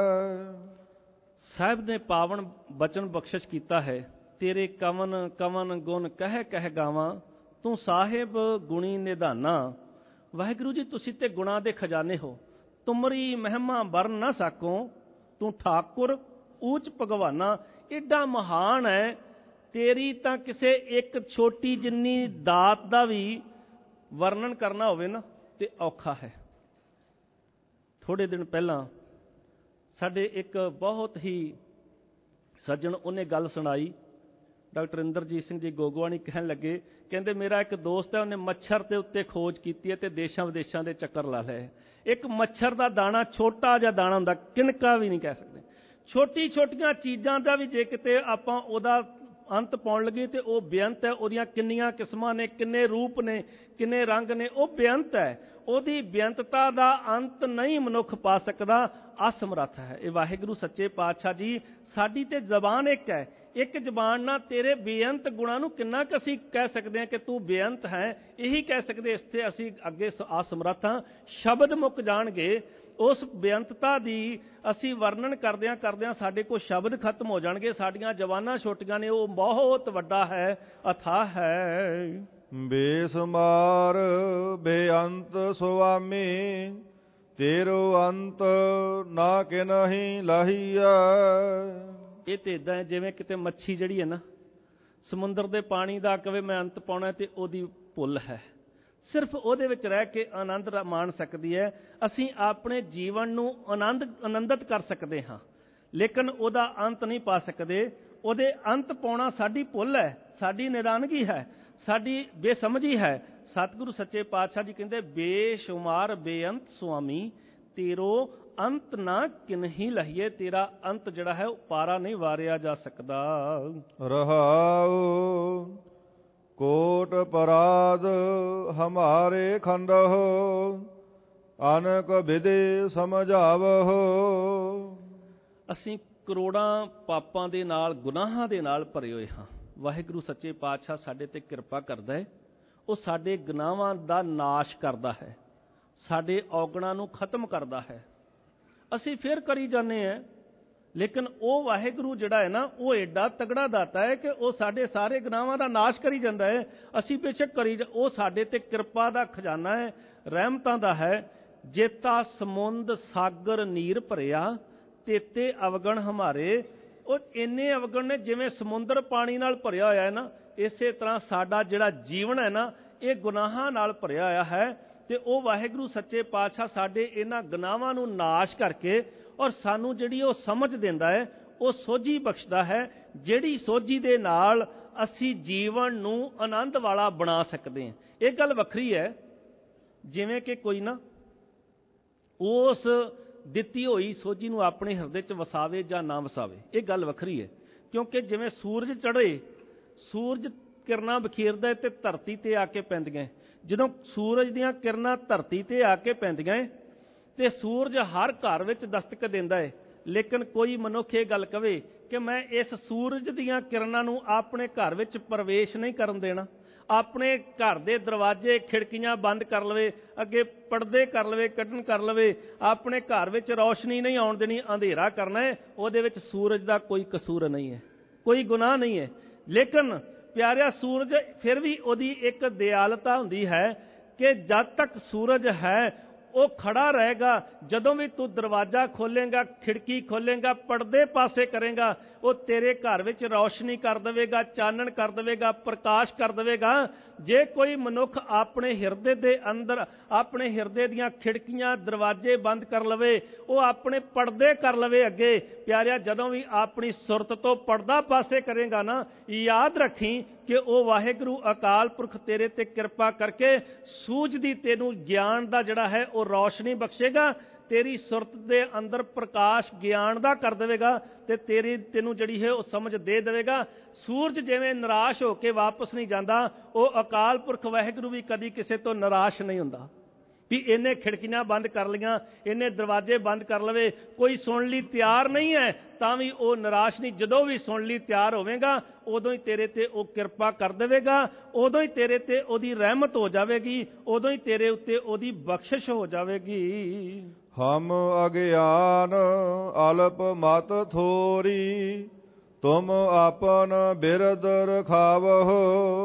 ਸਾਹਿਬ ਨੇ ਪਾਵਨ ਬਚਨ ਬਖਸ਼ਿਸ਼ ਕੀਤਾ ਹੈ, ਤੇਰੇ ਕਵਨ ਗੁਣ ਕਹਿ ਗਾਵਾਂ, ਤੂੰ ਸਾਹਿਬ ਗੁਣੀ ਨਿਧਾਨਾ। ਵਾਹਿਗੁਰੂ ਜੀ ਤੁਸੀਂ ਤੇ ਗੁਣਾਂ ਦੇ ਖਜ਼ਾਨੇ ਹੋ, ਤੁਮਰੀ ਮਹਿਮਾ ਵਰਨ ਨਾ ਸਾਕੋ, ਤੂੰ ਠਾਕੁਰ ਊਚ ਭਗਵਾਨਾ। ਏਡਾ ਮਹਾਨ ਹੈ, ਤੇਰੀ ਤਾਂ ਕਿਸੇ ਇੱਕ ਛੋਟੀ ਜਿੰਨੀ ਦਾਤ ਦਾ ਵੀ ਵਰਣਨ ਕਰਨਾ ਹੋਵੇ ਨਾ ਤੇ ਔਖਾ ਹੈ। ਥੋੜੇ ਦਿਨ ਪਹਿਲਾਂ ਸਾਡੇ ਇੱਕ ਬਹੁਤ ਹੀ ਸੱਜਣ, ਉਹਨੇ ਗੱਲ ਸੁਣਾਈ। ਡਾਕਟਰ ਇੰਦਰਜੀਤ ਸਿੰਘ ਜੀ ਗੋਗਵਾਣੀ ਕਹਿਣ ਲੱਗੇ, ਕਹਿੰਦੇ ਮੇਰਾ ਇੱਕ ਦੋਸਤ ਹੈ, ਉਹਨੇ ਮੱਛਰ ਦੇ ਉੱਤੇ ਖੋਜ ਕੀਤੀ ਹੈ ਤੇ ਦੇਸ਼ਾਂ ਵਿਦੇਸ਼ਾਂ ਦੇ ਚੱਕਰ ਲਾ ਲਏ। ਇੱਕ ਮੱਛਰ ਦਾ ਦਾਣਾ, ਛੋਟਾ ਜਿਹਾ ਦਾਣਾ ਹੁੰਦਾ, ਕਿਣਕਾ ਵੀ ਨਹੀਂ ਕਹਿ ਸਕਦੇ। ਛੋਟੀਆਂ ਚੀਜ਼ਾਂ ਦਾ ਵੀ ਜੇ ਕਿਤੇ ਆਪਾਂ ਉਹਦਾ ਅੰਤ ਪਾਉਣ ਲੱਗੇ ਤੇ ਉਹ ਬੇਅੰਤ ਹੈ। ਉਹਦੀਆਂ ਕਿੰਨੀਆਂ ਕਿਸਮਾਂ ਨੇ, ਕਿੰਨੇ ਰੂਪ ਨੇ, ਕਿੰਨੇ ਰੰਗ ਨੇ, ਉਹ ਬੇਅੰਤ ਹੈ। ਉਹਦੀ ਬੇਅੰਤਤਾ ਦਾ ਅੰਤ ਨਹੀਂ ਮਨੁੱਖ ਪਾ ਸਕਦਾ, ਅਸਮਰੱਥ ਹੈ। ਇਹ ਵਾਹਿਗੁਰੂ ਸੱਚੇ ਪਾਤਸ਼ਾਹ ਜੀ, ਸਾਡੀ ਤੇ ਜ਼ਬਾਨ ਇੱਕ ਹੈ, ਇੱਕ ਜ਼ਬਾਨ ਨਾਲ ਤੇਰੇ ਬੇਅੰਤ ਗੁਣਾਂ ਨੂੰ ਕਿੰਨਾ ਕੁ ਅਸੀਂ ਕਹਿ ਸਕਦੇ ਹਾਂ ਕਿ ਤੂੰ ਬੇਅੰਤ ਹੈ। ਇਹੀ ਕਹਿ ਸਕਦੇ, ਇਸ ਤੇ ਅਸੀਂ ਅੱਗੇ ਅਸਮਰੱਥ ਹਾਂ। ਸ਼ਬਦ ਮੁੱਕ ਜਾਣਗੇ, ਉਸ ਬੇਅੰਤਤਾ ਦੀ ਅਸੀਂ ਵਰਣਨ ਕਰਦਿਆਂ ਸਾਡੇ ਕੋਲ ਸ਼ਬਦ ਖਤਮ ਹੋ ਜਾਣਗੇ। ਸਾਡੀਆਂ ਜਵਾਨਾਂ ਛੋਟੀਆਂ ਨੇ, ਉਹ ਬਹੁਤ ਵੱਡਾ ਹੈ, ਅਥਾਹ ਹੈ। ਬੇਸਮਾਰ ਬੇਅੰਤ ਸੁਆਮੀ, ਤੇਰੋ ਅੰਤ ਨਾ ਕਿਨਹੀ ਲਾਹੀਆ। ਇਹ ਤੇ ਇਦਾਂ ਹੈ ਜਿਵੇਂ ਕਿਤੇ ਮੱਛੀ ਜਿਹੜੀ ਹੈ ਨਾ, ਸਮੁੰਦਰ ਦੇ ਪਾਣੀ ਦਾ ਕਵੇ ਮੈਂ ਅੰਤ ਪਾਉਣਾ ਤੇ ਉਹਦੀ ਭੁੱਲ ਹੈ, ਸਿਰਫ ਉਹਦੇ ਵਿੱਚ ਰਹਿ ਕੇ ਆਨੰਦ ਮਾਣ ਸਕਦੀ ਹੈ। ਅਸੀਂ ਆਪਣੇ ਜੀਵਨ ਨੂੰ ਆਨੰਦਿਤ ਕਰ ਸਕਦੇ ਹਾਂ, ਲੇਕਿਨ ਉਹਦਾ ਅੰਤ ਨਹੀਂ ਪਾ ਸਕਦੇ। ਉਹਦੇ ਅੰਤ ਪਾਉਣਾ ਸਾਡੀ ਭੁੱਲ ਹੈ, ਸਾਡੀ ਨਿਰਾਨਗੀ ਹੈ, ਸਾਡੀ ਬੇਸਮਝੀ ਹੈ। ਸਤਿਗੁਰੂ ਸੱਚੇ ਪਾਤਸ਼ਾਹ ਜੀ ਕਹਿੰਦੇ, ਬੇਸ਼ੁਮਾਰ ਬੇਅੰਤ ਸੁਆਮੀ, ਤੇਰੋ ਅੰਤ ਨਾ ਕਿਨਹੀ ਲਹੀਏ। ਤੇਰਾ ਅੰਤ ਜਿਹੜਾ ਹੈ ਉਹ ਪਾਰਾ ਨਹੀਂ ਵਾਰਿਆ ਜਾ ਸਕਦਾ। ਰਹਾਉ ਕੋਟ ਪਰਾਧ ਹਮਾਰੇ ਖੰਡਹੁ, ਅਨਕ ਵਿਦੇ ਸਮਝਾਵਹੁ। ਅਸੀਂ ਕਰੋੜਾਂ ਪਾਪਾਂ ਦੇ ਨਾਲ, ਗੁਨਾਹਾਂ ਦੇ ਨਾਲ ਭਰੇ ਹੋਏ ਹਾਂ। ਵਾਹਿਗੁਰੂ ਸੱਚੇ ਪਾਤਸ਼ਾਹ ਸਾਡੇ ਤੇ ਕਿਰਪਾ ਕਰਦਾ ਹੈ, ਉਹ ਸਾਡੇ ਗੁਨਾਹਾਂ ਦਾ ਨਾਸ਼ ਕਰਦਾ ਹੈ, ਸਾਡੇ ਔਗਣਾਂ ਨੂੰ ਖਤਮ ਕਰਦਾ ਹੈ। ਅਸੀਂ ਫਿਰ ਕਰੀ ਜਾਂਦੇ ਹਾਂ, ਲੇਕਿਨ ਉਹ ਵਾਹਿਗੁਰੂ ਜਿਹੜਾ ਹੈ ਨਾ, ਉਹ ਐਡਾ ਤਗੜਾ ਦਾਤਾ ਹੈ ਕਿ ਉਹ ਸਾਡੇ ਸਾਰੇ ਗੁਨਾਹਾਂ ਦਾ ਨਾਸ਼ ਕਰੀ ਜਾਂਦਾ ਹੈ। ਅਸੀਂ ਬੇਸ਼ੱਕ ਉਹ ਸਾਡੇ ਤੇ ਕਿਰਪਾ ਦਾ ਖਜ਼ਾਨਾ ਹੈ, ਰਹਿਮਤਾਂ ਦਾ ਹੈ। ਜੇਤਾ ਸਮੁੰਦ ਸਾਗਰ ਨੀਰ ਭਰਿਆ, ਤੇਤੇ ਅਵਗਣ ਹਮਾਰੇ। ਉਹ ਇੰਨੇ ਅਵਗਣ ਨੇ, ਜਿਵੇਂ ਸਮੁੰਦਰ ਪਾਣੀ ਨਾਲ ਭਰਿਆ ਹੋਇਆ ਹੈ ਨਾ, ਇਸੇ ਤਰ੍ਹਾਂ ਸਾਡਾ ਜਿਹੜਾ ਜੀਵਨ ਹੈ ਨਾ, ਇਹ ਗੁਨਾਹਾਂ ਨਾਲ ਭਰਿਆ ਹੋਇਆ ਹੈ। ਤੇ ਉਹ ਵਾਹਿਗੁਰੂ ਸੱਚੇ ਪਾਤਸ਼ਾਹ ਸਾਡੇ ਇਹਨਾਂ ਗੁਨਾਹਾਂ ਨੂੰ ਨਾਸ਼ ਕਰਕੇ ਔਰ ਸਾਨੂੰ ਜਿਹੜੀ ਉਹ ਸਮਝ ਦਿੰਦਾ ਹੈ, ਉਹ ਸੋਝੀ ਬਖਸ਼ਦਾ ਹੈ, ਜਿਹੜੀ ਸੋਝੀ ਦੇ ਨਾਲ ਅਸੀਂ ਜੀਵਨ ਨੂੰ ਆਨੰਦ ਵਾਲਾ ਬਣਾ ਸਕਦੇ ਹਾਂ। ਇਹ ਗੱਲ ਵੱਖਰੀ ਹੈ, ਜਿਵੇਂ ਕਿ ਕੋਈ ਨਾ ਉਸ ਦਿੱਤੀ ਹੋਈ ਸੋਝੀ ਨੂੰ ਆਪਣੇ ਹਿਰਦੇ 'ਚ ਵਸਾਵੇ ਜਾਂ ਨਾ ਵਸਾਵੇ, ਇਹ ਗੱਲ ਵੱਖਰੀ ਹੈ। ਕਿਉਂਕਿ ਜਿਵੇਂ ਸੂਰਜ ਚੜ੍ਹੇ, ਸੂਰਜ ਕਿਰਨਾਂ ਬਖੀਰਦਾ ਤੇ ਧਰਤੀ ਤੇ ਆ ਕੇ ਪੈਂਦੀਆਂ। ਜਦੋਂ ਸੂਰਜ ਦੀਆਂ ਕਿਰਨਾਂ ਧਰਤੀ ਤੇ ਆ ਕੇ ਪੈਂਦੀਆਂ ਤੇ ਸੂਰਜ ਹਰ ਘਰ ਵਿੱਚ ਦਸਤਕ ਦਿੰਦਾ ਹੈ, ਲੇਕਿਨ ਕੋਈ ਮਨੁੱਖ ਇਹ ਗੱਲ ਕਵੇ ਕਿ ਮੈਂ ਇਸ ਸੂਰਜ ਦੀਆਂ ਕਿਰਨਾਂ ਨੂੰ ਆਪਣੇ ਘਰ ਵਿੱਚ ਪ੍ਰਵੇਸ਼ ਨਹੀਂ ਕਰਨ ਦੇਣਾ, ਆਪਣੇ ਘਰ ਦੇ ਦਰਵਾਜ਼ੇ ਖਿੜਕੀਆਂ ਬੰਦ ਕਰ ਲਵੇ, ਅੱਗੇ ਪਰਦੇ ਕਰ ਲਵੇ, ਕੱਢਣ ਕਰ ਲਵੇ, ਆਪਣੇ ਘਰ ਵਿੱਚ ਰੌਸ਼ਨੀ ਨਹੀਂ ਆਉਣ ਦੇਣੀ, ਅੰਧੇਰਾ ਕਰਨਾ ਹੈ, ਉਹਦੇ ਵਿੱਚ ਸੂਰਜ ਦਾ ਕੋਈ ਕਸੂਰ ਨਹੀਂ ਹੈ, ਕੋਈ ਗੁਨਾਹ ਨਹੀਂ ਹੈ। ਲੇਕਿਨ ਪਿਆਰਿਆ, ਸੂਰਜ ਫਿਰ ਵੀ ਉਹਦੀ ਇੱਕ ਦਿਆਲਤਾ ਹੁੰਦੀ ਹੈ ਕਿ ਜਦ ਤੱਕ ਸੂਰਜ ਹੈ ਉਹ ਖੜਾ ਰਹੇਗਾ। ਜਦੋਂ ਵੀ ਤੂੰ ਦਰਵਾਜ਼ਾ ਖੋਲੇਂਗਾ, ਖਿੜਕੀ ਖੋਲੇਂਗਾ, ਪਰਦੇ ਪਾਸੇ ਕਰੇਗਾ, ਉਹ ਤੇਰੇ ਘਰ ਵਿੱਚ ਰੌਸ਼ਨੀ ਕਰ ਦੇਵੇਗਾ, ਚਾਨਣ ਕਰ ਦੇਵੇਗਾ, ਪ੍ਰਕਾਸ਼ ਕਰ ਦੇਵੇਗਾ। ਜੇ ਕੋਈ ਮਨੁੱਖ ਆਪਣੇ ਹਿਰਦੇ ਦੇ ਅੰਦਰ ਆਪਣੇ ਹਿਰਦੇ ਦੀਆਂ ਖਿੜਕੀਆਂ ਦਰਵਾਜ਼ੇ ਬੰਦ ਕਰ ਲਵੇ, ਉਹ ਆਪਣੇ ਪਰਦੇ ਕਰ ਲਵੇ ਅੱਗੇ, ਪਿਆਰਿਆ, ਜਦੋਂ ਵੀ ਆਪਣੀ ਸੁਰਤ ਤੋਂ ਪਰਦਾ ਪਾਸੇ ਕਰੇਗਾ ਨਾ, ਯਾਦ ਰੱਖੀ ਕਿ ਉਹ ਵਾਹਿਗੁਰੂ ਅਕਾਲ ਪੁਰਖ ਤੇਰੇ ਤੇ ਕਿਰਪਾ ਕਰਕੇ ਸੂਝਦੀ ਤੈਨੂੰ ਗਿਆਨ ਦਾ ਜਿਹੜਾ ਹੈ ਉਹ ਰੌਸ਼ਨੀ ਬਖਸ਼ੇਗਾ, ਤੇਰੀ ਸੁਰਤ ਦੇ ਅੰਦਰ ਪ੍ਰਕਾਸ਼ ਗਿਆਨ ਦਾ ਕਰ ਦੇਵੇਗਾ ਤੇ ਤੈਨੂੰ ਜਿਹੜੀ ਹੈ ਉਹ ਸਮਝ ਦੇ ਦੇਵੇਗਾ। ਸੂਰਜ ਜਿਵੇਂ ਨਿਰਾਸ਼ ਹੋ ਕੇ ਵਾਪਸ ਨਹੀਂ ਜਾਂਦਾ, ਉਹ ਅਕਾਲ ਪੁਰਖ ਵਾਹਿਗੁਰੂ ਵੀ ਕਦੀ ਕਿਸੇ ਤੋਂ ਨਿਰਾਸ਼ ਨਹੀਂ ਹੁੰਦਾ ਵੀ ਇਹਨੇ ਖਿੜਕੀਆਂ ਬੰਦ ਕਰ ਲਈਆਂ, ਇਹਨੇ ਦਰਵਾਜ਼ੇ ਬੰਦ ਕਰ ਲਵੇ, ਕੋਈ ਸੁਣ ਲਈ ਤਿਆਰ ਨਹੀਂ ਹੈ ਤਾਂ ਵੀ ਉਹ ਨਿਰਾਸ਼ ਨਹੀਂ। ਜਦੋਂ ਵੀ ਸੁਣ ਲਈ ਤਿਆਰ ਹੋਵੇਗਾ, ਉਦੋਂ ਹੀ ਤੇਰੇ ਤੇ ਉਹ ਕਿਰਪਾ ਕਰ ਦੇਵੇਗਾ, ਉਦੋਂ ਹੀ ਤੇਰੇ ਤੇ ਉਹਦੀ ਰਹਿਮਤ ਹੋ ਜਾਵੇਗੀ, ਉਦੋਂ ਹੀ ਤੇਰੇ ਉੱਤੇ ਉਹਦੀ ਬਖਸ਼ਿਸ਼ ਹੋ ਜਾਵੇਗੀ। ਹਮ ਅਗਿਆਨ ਅਲਪ ਮਤ ਥੋਰੀ, ਤੁਮ ਆਪਨ ਬਿਰਦ ਰਖਾਵਹੁ।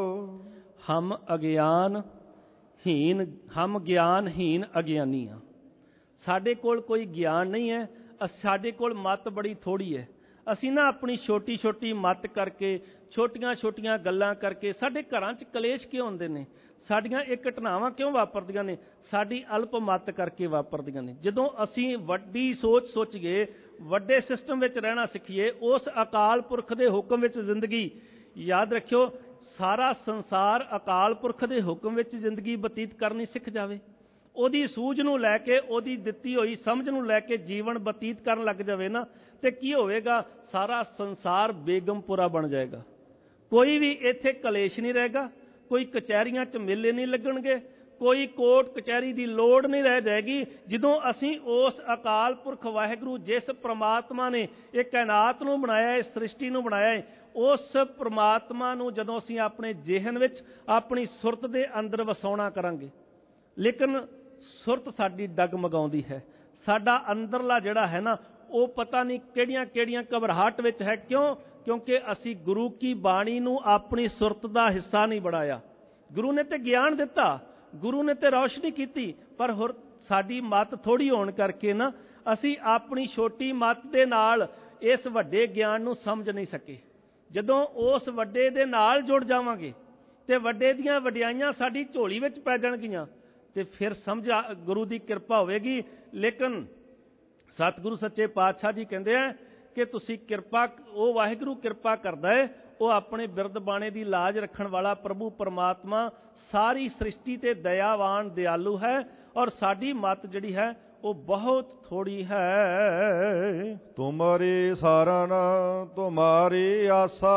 ਹਮ ਅਗਿਆਨ ਹੀਨ, ਹਮ ਗਿਆਨਹੀਨ ਅਗਿਆਨੀ ਹਾਂ। ਸਾਡੇ ਕੋਲ ਕੋਈ ਗਿਆਨ ਨਹੀਂ ਹੈ, ਸਾਡੇ ਕੋਲ ਮੱਤ ਬੜੀ ਥੋੜੀ ਹੈ। ਅਸੀਂ ਨਾ ਆਪਣੀ ਛੋਟੀ ਛੋਟੀ ਮੱਤ ਕਰਕੇ, ਛੋਟੀਆਂ ਛੋਟੀਆਂ ਗੱਲਾਂ ਕਰਕੇ ਸਾਡੇ ਘਰਾਂ 'ਚ ਕਲੇਸ਼ ਕਿਉਂ ਹੁੰਦੇ ਨੇ, ਸਾਡੀਆਂ ਇਹ ਘਟਨਾਵਾਂ ਕਿਉਂ ਵਾਪਰਦੀਆਂ ਨੇ, ਸਾਡੀ ਅਲਪ ਮੱਤ ਕਰਕੇ ਵਾਪਰਦੀਆਂ ਨੇ। ਜਦੋਂ ਅਸੀਂ ਵੱਡੀ ਸੋਚ ਸੋਚੀਏ, ਵੱਡੇ ਸਿਸਟਮ ਵਿੱਚ ਰਹਿਣਾ ਸਿੱਖੀਏ, ਉਸ ਅਕਾਲ ਪੁਰਖ ਦੇ ਹੁਕਮ ਵਿੱਚ ਜ਼ਿੰਦਗੀ, ਯਾਦ ਰੱਖਿਓ, ਸਾਰਾ ਸੰਸਾਰ ਅਕਾਲ ਪੁਰਖ ਦੇ ਹੁਕਮ ਵਿੱਚ ਜ਼ਿੰਦਗੀ ਬਤੀਤ ਕਰਨੀ ਸਿੱਖ ਜਾਵੇ, ਉਹਦੀ ਸੂਝ ਨੂੰ ਲੈ ਕੇ, ਉਹਦੀ ਦਿੱਤੀ ਹੋਈ ਸਮਝ ਨੂੰ ਲੈ ਕੇ ਜੀਵਨ ਬਤੀਤ ਕਰਨ ਲੱਗ ਜਾਵੇ ਨਾ, ਤੇ ਕੀ ਹੋਵੇਗਾ, ਸਾਰਾ ਸੰਸਾਰ ਬੇਗਮਪੁਰਾ ਬਣ ਜਾਏਗਾ। ਕੋਈ ਵੀ ਇੱਥੇ ਕਲੇਸ਼ ਨਹੀਂ ਰਹੇਗਾ, ਕੋਈ ਕਚਹਿਰੀਆਂ 'ਚ ਮੇਲੇ ਨਹੀਂ ਲੱਗਣਗੇ, ਕੋਈ ਕੋਰਟ ਕਚਹਿਰੀ ਦੀ ਲੋੜ ਨਹੀਂ ਰਹਿ ਜਾਏਗੀ। ਜਦੋਂ ਅਸੀਂ ਉਸ ਅਕਾਲ ਪੁਰਖ ਵਾਹਿਗੁਰੂ, ਜਿਸ ਪ੍ਰਮਾਤਮਾ ਨੇ ਇਹ ਕਾਇਨਾਤ ਨੂੰ ਬਣਾਇਆ ਹੈ, ਸ੍ਰਿਸ਼ਟੀ ਨੂੰ ਬਣਾਇਆ ਹੈ, ਉਸ ਪ੍ਰਮਾਤਮਾ ਨੂੰ ਜਦੋਂ ਅਸੀਂ ਆਪਣੇ ਜਿਹਨ ਵਿੱਚ, ਆਪਣੀ ਸੁਰਤ ਦੇ ਅੰਦਰ ਵਸਾਉਣਾ ਕਰਾਂਗੇ, ਲੇਕਿਨ ਸੁਰਤ ਸਾਡੀ ਡਗਮਗਾਉਂਦੀ ਹੈ, ਸਾਡਾ ਅੰਦਰਲਾ ਜਿਹੜਾ ਹੈ ਨਾ, ਉਹ ਪਤਾ ਨਹੀਂ ਕਿਹੜੀਆਂ ਕਿਹੜੀਆਂ ਘਬਰਾਹਟ ਵਿੱਚ ਹੈ। ਕਿਉਂ? ਕਿਉਂਕਿ ਅਸੀਂ ਗੁਰੂ ਕੀ ਬਾਣੀ ਨੂੰ ਆਪਣੀ ਸੁਰਤ ਦਾ ਹਿੱਸਾ ਨਹੀਂ ਬਣਾਇਆ। ਗੁਰੂ ਨੇ ਤੇ ਗਿਆਨ ਦਿੱਤਾ, ਗੁਰੂ ਨੇ ਤੇ ਰੌਸ਼ਨੀ ਕੀਤੀ, ਪਰ ਹੋਰ ਸਾਡੀ ਮੱਤ ਥੋੜੀ ਹੋਣ ਕਰਕੇ ਨਾ, ਅਸੀਂ ਆਪਣੀ ਛੋਟੀ ਮੱਤ ਦੇ ਨਾਲ ਇਸ ਵੱਡੇ ਗਿਆਨ ਨੂੰ ਸਮਝ ਨਹੀਂ ਸਕੇ। ਜਦੋਂ ਉਸ ਵੱਡੇ ਦੇ ਨਾਲ ਜੁੜ ਜਾਵਾਂਗੇ ਤੇ ਵੱਡੇ ਦੀਆਂ ਵਡਿਆਈਆਂ ਸਾਡੀ ਝੋਲੀ ਵਿੱਚ ਪੈ ਜਾਣਗੀਆਂ, ਤੇ ਫਿਰ ਸਮਝ ਗੁਰੂ ਦੀ ਕਿਰਪਾ ਹੋਵੇਗੀ। ਲੇਕਿਨ ਸਤਿਗੁਰੂ ਸੱਚੇ ਪਾਤਸ਼ਾਹ ਜੀ ਕਹਿੰਦੇ ਆ ਕਿ ਤੁਸੀਂ ਕਿਰਪਾ, ਉਹ ਵਾਹਿਗੁਰੂ ਕਿਰਪਾ ਕਰਦਾ ਹੈ, ਉਹ ਆਪਣੇ ਬਿਰਦ ਬਾਣੇ ਦੀ ਲਾਜ ਰੱਖਣ ਵਾਲਾ ਪ੍ਰਭੂ ਪਰਮਾਤਮਾ ਸਾਰੀ ਸ੍ਰਿਸ਼ਟੀ ਤੇ ਦਇਆਵਾਨ ਦਿਆਲੂ ਹੈ, ਔਰ ਸਾਡੀ ਮੱਤ ਜਿਹੜੀ ਹੈ ਉਹ ਬਹੁਤ ਥੋੜੀ ਹੈ। ਤੁਮਰੀ ਸਰਨ ਤੁਮਾਰੀ ਆਸਾ,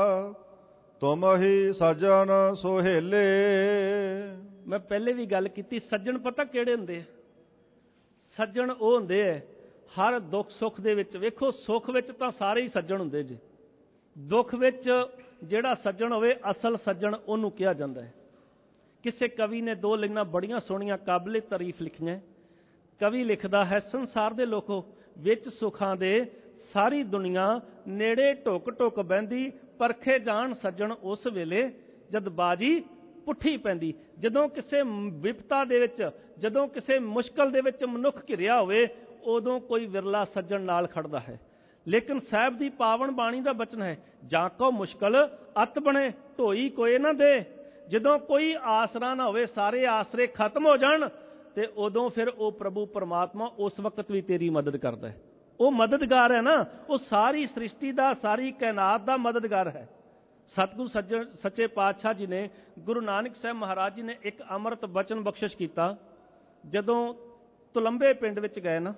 ਤੁਮ ਹੀ ਸੱਜਣ ਸੁਹੇਲੇ। ਮੈਂ ਪਹਿਲੇ ਵੀ ਗੱਲ ਕੀਤੀ, ਸੱਜਣ ਪਤਾ ਕਿਹੜੇ ਹੁੰਦੇ ਆ? ਸੱਜਣ ਉਹ ਹੁੰਦੇ ਆ ਹਰ ਦੁੱਖ ਸੁੱਖ ਦੇ ਵਿੱਚ। ਵੇਖੋ, ਸੁੱਖ ਵਿੱਚ ਤਾਂ ਸਾਰੇ ਹੀ ਸੱਜਣ ਹੁੰਦੇ ਜੇ, ਦੁੱਖ ਵਿੱਚ ਜਿਹੜਾ ਸੱਜਣ ਹੋਵੇ, ਅਸਲ ਸੱਜਣ ਉਹਨੂੰ ਕਿਹਾ ਜਾਂਦਾ ਹੈ। ਕਿਸੇ ਕਵੀ ਨੇ ਦੋ ਲਾਈਨਾਂ ਬੜੀਆਂ ਸੋਹਣੀਆਂ ਕਾਬਲੇ ਤਾਰੀਫ ਲਿਖੀਆਂ। ਕਵੀ ਲਿਖਦਾ ਹੈ, ਸੰਸਾਰ ਦੇ ਲੋਕੋ, ਵਿੱਚ ਸੁੱਖਾਂ ਦੇ ਸਾਰੀ ਦੁਨੀਆ ਨੇੜੇ ਢੁੱਕ ਢੁੱਕ ਬਹਿੰਦੀ, ਪਰਖੇ ਜਾਣ ਸੱਜਣ ਉਸ ਵੇਲੇ, ਜਦ ਬਾਜੀ ਪੁੱਠੀ ਪੈਂਦੀ। ਜਦੋਂ ਕਿਸੇ ਵਿਪਤਾ ਦੇ ਵਿੱਚ, ਜਦੋਂ ਕਿਸੇ ਮੁਸ਼ਕਲ ਦੇ ਵਿੱਚ ਮਨੁੱਖ ਘਿਰਿਆ ਹੋਵੇ, ਉਦੋਂ ਕੋਈ ਵਿਰਲਾ ਸੱਜਣ ਨਾਲ ਖੜਦਾ ਹੈ। ਲੇਕਿਨ ਸਾਹਿਬ ਦੀ ਪਾਵਨ ਬਾਣੀ ਦਾ ਬਚਨ ਹੈ, ਜਾਂ ਕੋ ਮੁਸ਼ਕਲ ਅਤ ਬਣੇ ਢੋਈ ਕੋਏ ਨਾ ਦੇ। ਜਦੋਂ ਕੋਈ ਆਸਰਾ ਨਾ ਹੋਵੇ, ਸਾਰੇ ਆਸਰੇ ਖਤਮ ਹੋ ਜਾਣ, ਤੇ ਉਦੋਂ ਫਿਰ ਉਹ ਪ੍ਰਭੂ ਪਰਮਾਤਮਾ ਉਸ ਵਕਤ ਵੀ ਤੇਰੀ ਮਦਦ ਕਰਦਾ ਹੈ। ਉਹ ਮਦਦਗਾਰ ਹੈ ਨਾ, ਉਹ ਸਾਰੀ ਸ੍ਰਿਸ਼ਟੀ ਦਾ, ਸਾਰੀ ਕਾਇਨਾਤ ਦਾ ਮਦਦਗਾਰ ਹੈ। ਸਤਿਗੁਰੂ ਸੱਚੇ ਪਾਤਸ਼ਾਹ ਜੀ ਨੇ, ਗੁਰੂ ਨਾਨਕ ਸਾਹਿਬ ਮਹਾਰਾਜ ਜੀ ਨੇ ਇੱਕ ਅੰਮ੍ਰਿਤ ਬਚਨ ਬਖਸ਼ਿਸ਼ ਕੀਤਾ। ਜਦੋਂ ਤੁਲੰਬੇ ਪਿੰਡ ਵਿੱਚ ਗਏ ਨਾ,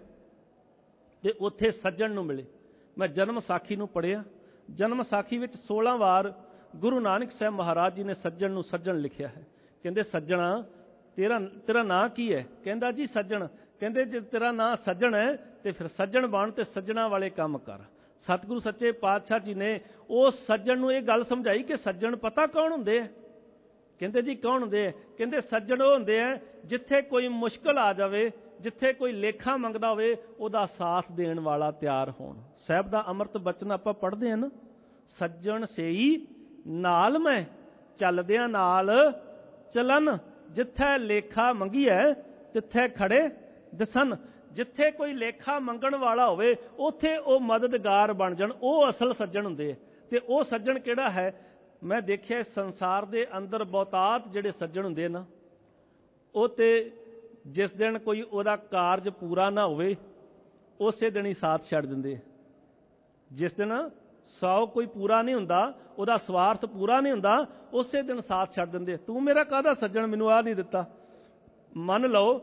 ਤੇ ਉੱਥੇ ਸੱਜਣ ਨੂੰ ਮਿਲੇ। ਮੈਂ ਜਨਮ ਸਾਖੀ ਨੂੰ ਪੜ੍ਹਿਆ। ਜਨਮ ਸਾਖੀ ਵਿੱਚ 16 ਵਾਰ ਗੁਰੂ ਨਾਨਕ ਸਾਹਿਬ ਮਹਾਰਾਜ ਜੀ ਨੇ ਸੱਜਣ ਨੂੰ ਸੱਜਣ ਲਿਖਿਆ ਹੈ। ਕਹਿੰਦੇ, ਸੱਜਣਾ ਤੇਰਾ ਨਾਂ ਕੀ ਹੈ? ਕਹਿੰਦਾ, ਜੀ ਸੱਜਣ। ਕਹਿੰਦੇ, ਜੇ ਤੇਰਾ ਨਾਂ ਸੱਜਣ ਹੈ ਤੇ ਫਿਰ ਸੱਜਣ ਬਣ ਤੇ ਸੱਜਣਾ ਵਾਲੇ ਕੰਮ ਕਰ। ਸਤਿਗੁਰੂ ਸੱਚੇ ਪਾਤਸ਼ਾਹ ਜੀ ਨੇ ਉਸ ਸੱਜਣ ਨੂੰ ਇਹ ਗੱਲ ਸਮਝਾਈ ਕਿ ਸੱਜਣ ਪਤਾ ਕੌਣ ਹੁੰਦੇ ਆ? ਕਹਿੰਦੇ, ਜੀ ਕੌਣ ਹੁੰਦੇ ਆ? ਕਹਿੰਦੇ, ਸੱਜਣ ਉਹ ਹੁੰਦੇ ਆ ਜਿੱਥੇ ਕੋਈ ਮੁਸ਼ਕਲ ਆ ਜਾਵੇ, ਜਿੱਥੇ ਕੋਈ ਲੇਖਾ ਮੰਗਦਾ ਹੋਵੇ, ਉਹਦਾ ਸਾਥ ਦੇਣ ਵਾਲਾ ਤਿਆਰ ਹੋਣ। ਸਾਹਿਬ ਦਾ ਅੰਮ੍ਰਿਤ ਬਚਨ ਆਪਾਂ ਪੜ੍ਹਦੇ ਹਾਂ ਨਾ, ਸੱਜਣ ਸੇਈ ਨਾਲ ਮੈਂ ਚੱਲਦਿਆਂ ਨਾਲ ਚਲਨ, ਜਿੱਥੇ ਲੇਖਾ ਮੰਗੀਐ ਤਿੱਥੇ ਖੜੇ ਦਿਸਣ। ਜਿੱਥੇ ਕੋਈ ਲੇਖਾ ਮੰਗਣ ਵਾਲਾ ਹੋਵੇ, ਉੱਥੇ ਉਹ ਮਦਦਗਾਰ ਬਣ ਜਾਣ। ਉਹ ਅਸਲ ਸੱਜਣ ਹੁੰਦੇ ਆ। ਤੇ ਉਹ ਸੱਜਣ ਕਿਹੜਾ ਹੈ? ਮੈਂ ਦੇਖਿਆ ਸੰਸਾਰ ਦੇ ਅੰਦਰ ਬਹੁਤਾਤ ਜਿਹੜੇ ਸੱਜਣ ਹੁੰਦੇ ਨਾ, ਉਹ ਤੇ ਜਿਸ ਦਿਨ ਕੋਈ ਉਹਦਾ ਕਾਰਜ ਪੂਰਾ ਨਾ ਹੋਵੇ, ਉਸੇ ਦਿਨ ਹੀ ਸਾਥ ਛੱਡ ਦਿੰਦੇ। ਜਿਸ ਦਿਨ 100 ਕੋਈ ਪੂਰਾ ਨਹੀਂ ਹੁੰਦਾ, ਉਹਦਾ ਸਵਾਰਥ ਪੂਰਾ ਨਹੀਂ ਹੁੰਦਾ, ਉਸੇ ਦਿਨ ਸਾਥ ਛੱਡ ਦਿੰਦੇ। ਤੂੰ ਮੇਰਾ ਕਾਹਦਾ ਸੱਜਣ, ਮੈਨੂੰ ਆਹ ਨਹੀਂ ਦਿੱਤਾ। ਮੰਨ ਲਓ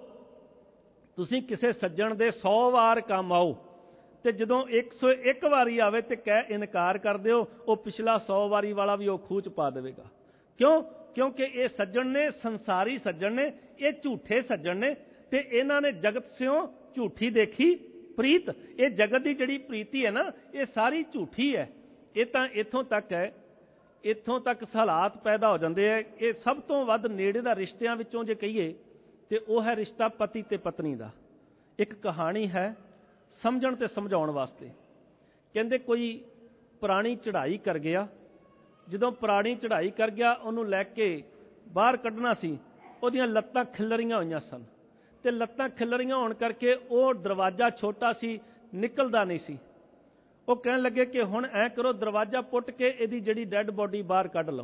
ਤੁਸੀਂ ਕਿਸੇ ਸੱਜਣ ਦੇ 100 ਵਾਰ ਕੰਮ ਆਓ, ਤੇ ਜਦੋਂ 101 ਵਾਰੀ ਆਵੇ ਤੇ ਕਹਿ ਇਨਕਾਰ ਕਰ ਦਿਓ, ਉਹ ਪਿਛਲਾ 100 ਵਾਰੀ ਵਾਲਾ ਵੀ ਉਹ ਖੂਹ 'ਚ ਪਾ ਦੇਵੇਗਾ। ਕਿਉਂ? ਕਿਉਂਕਿ ਇਹ ਸੱਜਣ ਨੇ, ਸੰਸਾਰੀ ਸੱਜਣ ਨੇ, ਇਹ ਝੂਠੇ ਸੱਜਣ ਨੇ, ਤੇ ਇਹਨਾਂ ਨੇ ਜਗਤ ਸਿਓ ਝੂਠੀ ਦੇਖੀ ਪ੍ਰੀਤ। ਇਹ ਜਗਤ ਦੀ ਜਿਹੜੀ ਪ੍ਰੀਤੀ ਹੈ ਨਾ, ਇਹ ਸਾਰੀ ਝੂਠੀ ਹੈ। ਇਹ ਤਾਂ ਇੱਥੋਂ ਤੱਕ ਹੈ, ਇੱਥੋਂ ਤੱਕ ਹਾਲਾਤ ਪੈਦਾ ਹੋ ਜਾਂਦੇ ਹੈ। ਇਹ ਸਭ ਤੋਂ ਵੱਧ ਨੇੜੇ ਦਾ ਰਿਸ਼ਤਿਆਂ ਵਿੱਚੋਂ ਜੇ ਕਹੀਏ ਤੇ ਉਹ ਹੈ ਰਿਸ਼ਤਾ ਪਤੀ ਤੇ ਪਤਨੀ ਦਾ। ਇੱਕ ਕਹਾਣੀ ਹੈ ਸਮਝਣ ਤੇ ਸਮਝਾਉਣ ਵਾਸਤੇ। ਕਹਿੰਦੇ ਕੋਈ ਪ੍ਰਾਣੀ ਚੜ੍ਹਾਈ ਕਰ ਗਿਆ। ਜਦੋਂ ਪ੍ਰਾਣੀ ਚੜ੍ਹਾਈ ਕਰ ਗਿਆ, ਉਹਨੂੰ ਲੈ ਕੇ ਬਾਹਰ ਕੱਢਣਾ ਸੀ, ਉਹਦੀਆਂ ਲੱਤਾਂ ਖਿੱਲਰੀਆਂ ਹੋਈਆਂ ਸਨ, ਤੇ ਲੱਤਾਂ ਖਿੱਲਰੀਆਂ ਹੋਣ ਕਰਕੇ ਉਹ ਦਰਵਾਜ਼ਾ ਛੋਟਾ ਸੀ, ਨਿਕਲਦਾ ਨਹੀਂ ਸੀ। ਉਹ ਕਹਿਣ ਲੱਗੇ ਕਿ ਹੁਣ ਐਂ ਕਰੋ, ਦਰਵਾਜ਼ਾ ਪੁੱਟ ਕੇ ਇਹਦੀ ਜਿਹੜੀ ਡੈੱਡ ਬੋਡੀ ਬਾਹਰ ਕੱਢ ਲਓ।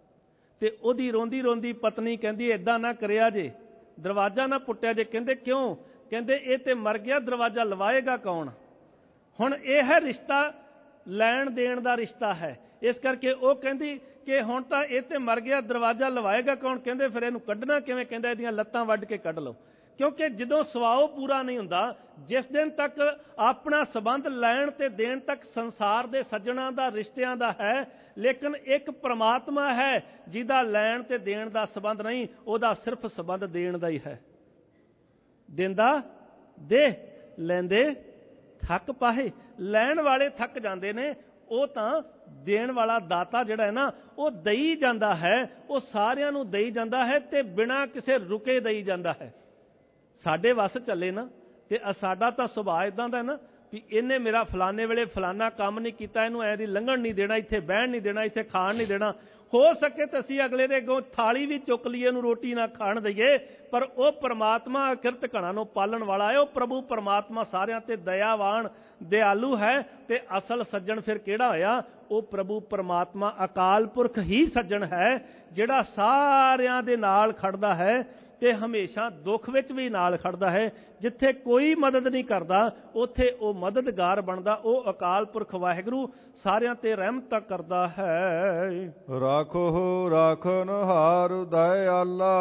ਤੇ ਉਹਦੀ ਰੋਂਦੀ ਰੋਂਦੀ ਪਤਨੀ ਕਹਿੰਦੀ, ਏਦਾਂ ਨਾ ਕਰਿਆ ਜੇ, ਦਰਵਾਜ਼ਾ ਨਾ ਪੁੱਟਿਆ ਜੇ। ਕਹਿੰਦੇ, ਕਿਉਂ? ਕਹਿੰਦੇ, ਇਹ ਤੇ ਮਰ ਗਿਆ, ਦਰਵਾਜ਼ਾ ਲਵਾਏਗਾ ਕੌਣ? ਹੁਣ ਇਹ ਹੈ ਰਿਸ਼ਤਾ, ਲੈਣ ਦੇਣ ਦਾ ਰਿਸ਼ਤਾ ਹੈ। ਇਸ ਕਰਕੇ ਉਹ ਕਹਿੰਦੀ ਕਿ ਹੁਣ ਤਾਂ ਇਹ ਤੇ ਮਰ ਗਿਆ, ਦਰਵਾਜ਼ਾ ਲਵਾਏਗਾ ਕੌਣ? ਕਹਿੰਦੇ, ਫਿਰ ਇਹਨੂੰ ਕੱਢਣਾ ਕਿਵੇਂ? ਕਹਿੰਦਾ, ਇਹਦੀਆਂ ਲੱਤਾਂ ਵੱਢ ਕੇ ਕੱਢ ਲਓ। ਕਿਉਂਕਿ ਜਦੋਂ ਸਵਾਓ ਪੂਰਾ ਨਹੀਂ ਹੁੰਦਾ, ਜਿਸ ਦਿਨ ਤੱਕ ਆਪਣਾ ਸੰਬੰਧ ਲੈਣ ਤੇ ਦੇਣ ਤੱਕ ਸੰਸਾਰ ਦੇ ਸੱਜਣਾਂ ਦਾ, ਰਿਸ਼ਤਿਆਂ ਦਾ ਹੈ, ਲੇਕਿਨ ਇੱਕ ਪ੍ਰਮਾਤਮਾ ਹੈ ਜਿਹਦਾ ਲੈਣ ਤੇ ਦੇਣ ਦਾ ਸੰਬੰਧ ਨਹੀਂ, ਉਹਦਾ ਸਿਰਫ ਸੰਬੰਧ ਦੇਣ ਦਾ ਹੀ ਹੈ। ਦਿੰਦਾ ਦੇ, ਲੈਂਦੇ ਥੱਕ ਪਾਹੇ। ਲੈਣ ਵਾਲੇ ਥੱਕ ਜਾਂਦੇ ਨੇ, ਉਹ ਤਾਂ ਦੇਣ ਵਾਲਾ ਦਾਤਾ ਜਿਹੜਾ ਹੈ ਨਾ, ਉਹ ਦਈ ਜਾਂਦਾ ਹੈ, ਉਹ ਸਾਰਿਆਂ ਨੂੰ ਦਈ ਜਾਂਦਾ ਹੈ, ਤੇ ਬਿਨਾਂ ਕਿਸੇ ਰੁਕੇ ਦਈ ਜਾਂਦਾ ਹੈ। ਸਾਡੇ ਵੱਸ ਚੱਲੇ ਨਾ, ਤੇ ਸਾਡਾ ਤਾਂ ਸੁਭਾਅ ਇਦਾਂ ਦਾ ਨਾ ਵੀ ਇਹਨੇ ਮੇਰਾ ਫਲਾਣੇ ਵੇਲੇ ਫਲਾਣਾ ਕੰਮ ਨਹੀਂ ਕੀਤਾ, ਇਹਨੂੰ ਐਂ ਦੀ ਲੰਘਣ ਨਹੀਂ ਦੇਣਾ, ਇੱਥੇ ਬਹਿਣ ਨਹੀਂ ਦੇਣਾ, ਇੱਥੇ ਖਾਣ ਨਹੀਂ ਦੇਣਾ। ਹੋ ਸਕੇ ਤਾਂ ਅਸੀਂ ਅਗਲੇ ਦੇ ਅੱਗੋਂ ਥਾਲੀ ਵੀ ਚੁੱਕ ਲਈਏ, ਇਹਨੂੰ ਰੋਟੀ ਨਾ ਖਾਣ ਦਈਏ, ਪਰ ਉਹ ਪਰਮਾਤਮਾ ਕਿਰਤ ਘਣਾ ਨੂੰ ਪਾਲਣ ਵਾਲਾ ਹੈ। ਉਹ ਪ੍ਰਭੂ ਪਰਮਾਤਮਾ ਸਾਰਿਆਂ ਤੇ ਦਇਆਵਾਨ, ਦਿਆਲੂ ਹੈ। ਤੇ ਅਸਲ ਸੱਜਣ ਫਿਰ ਕਿਹੜਾ ਹੋਇਆ? ਉਹ ਪ੍ਰਭੂ ਪਰਮਾਤਮਾ ਅਕਾਲ ਪੁਰਖ ਹੀ ਸੱਜਣ ਹੈ, ਜਿਹੜਾ ਸਾਰਿਆਂ ਦੇ ਨਾਲ ਖੜਦਾ ਹੈ, ਤੇ ਹਮੇਸ਼ਾ ਦੁੱਖ ਵਿੱਚ ਵੀ ਨਾਲ ਖੜਦਾ ਹੈ। ਜਿੱਥੇ ਕੋਈ ਮਦਦ ਨਹੀਂ ਕਰਦਾ, ਉੱਥੇ ਉਹ ਮਦਦਗਾਰ ਬਣਦਾ। ਉਹ ਅਕਾਲ ਪੁਰਖ ਵਾਹਿਗੁਰੂ ਸਾਰਿਆਂ ਤੇ ਰਹਿਮਤ ਕਰਦਾ ਹੈ। ਰਾਖੋ ਰਾਖਨ ਹਾਰ ਦਇਆਲਾ,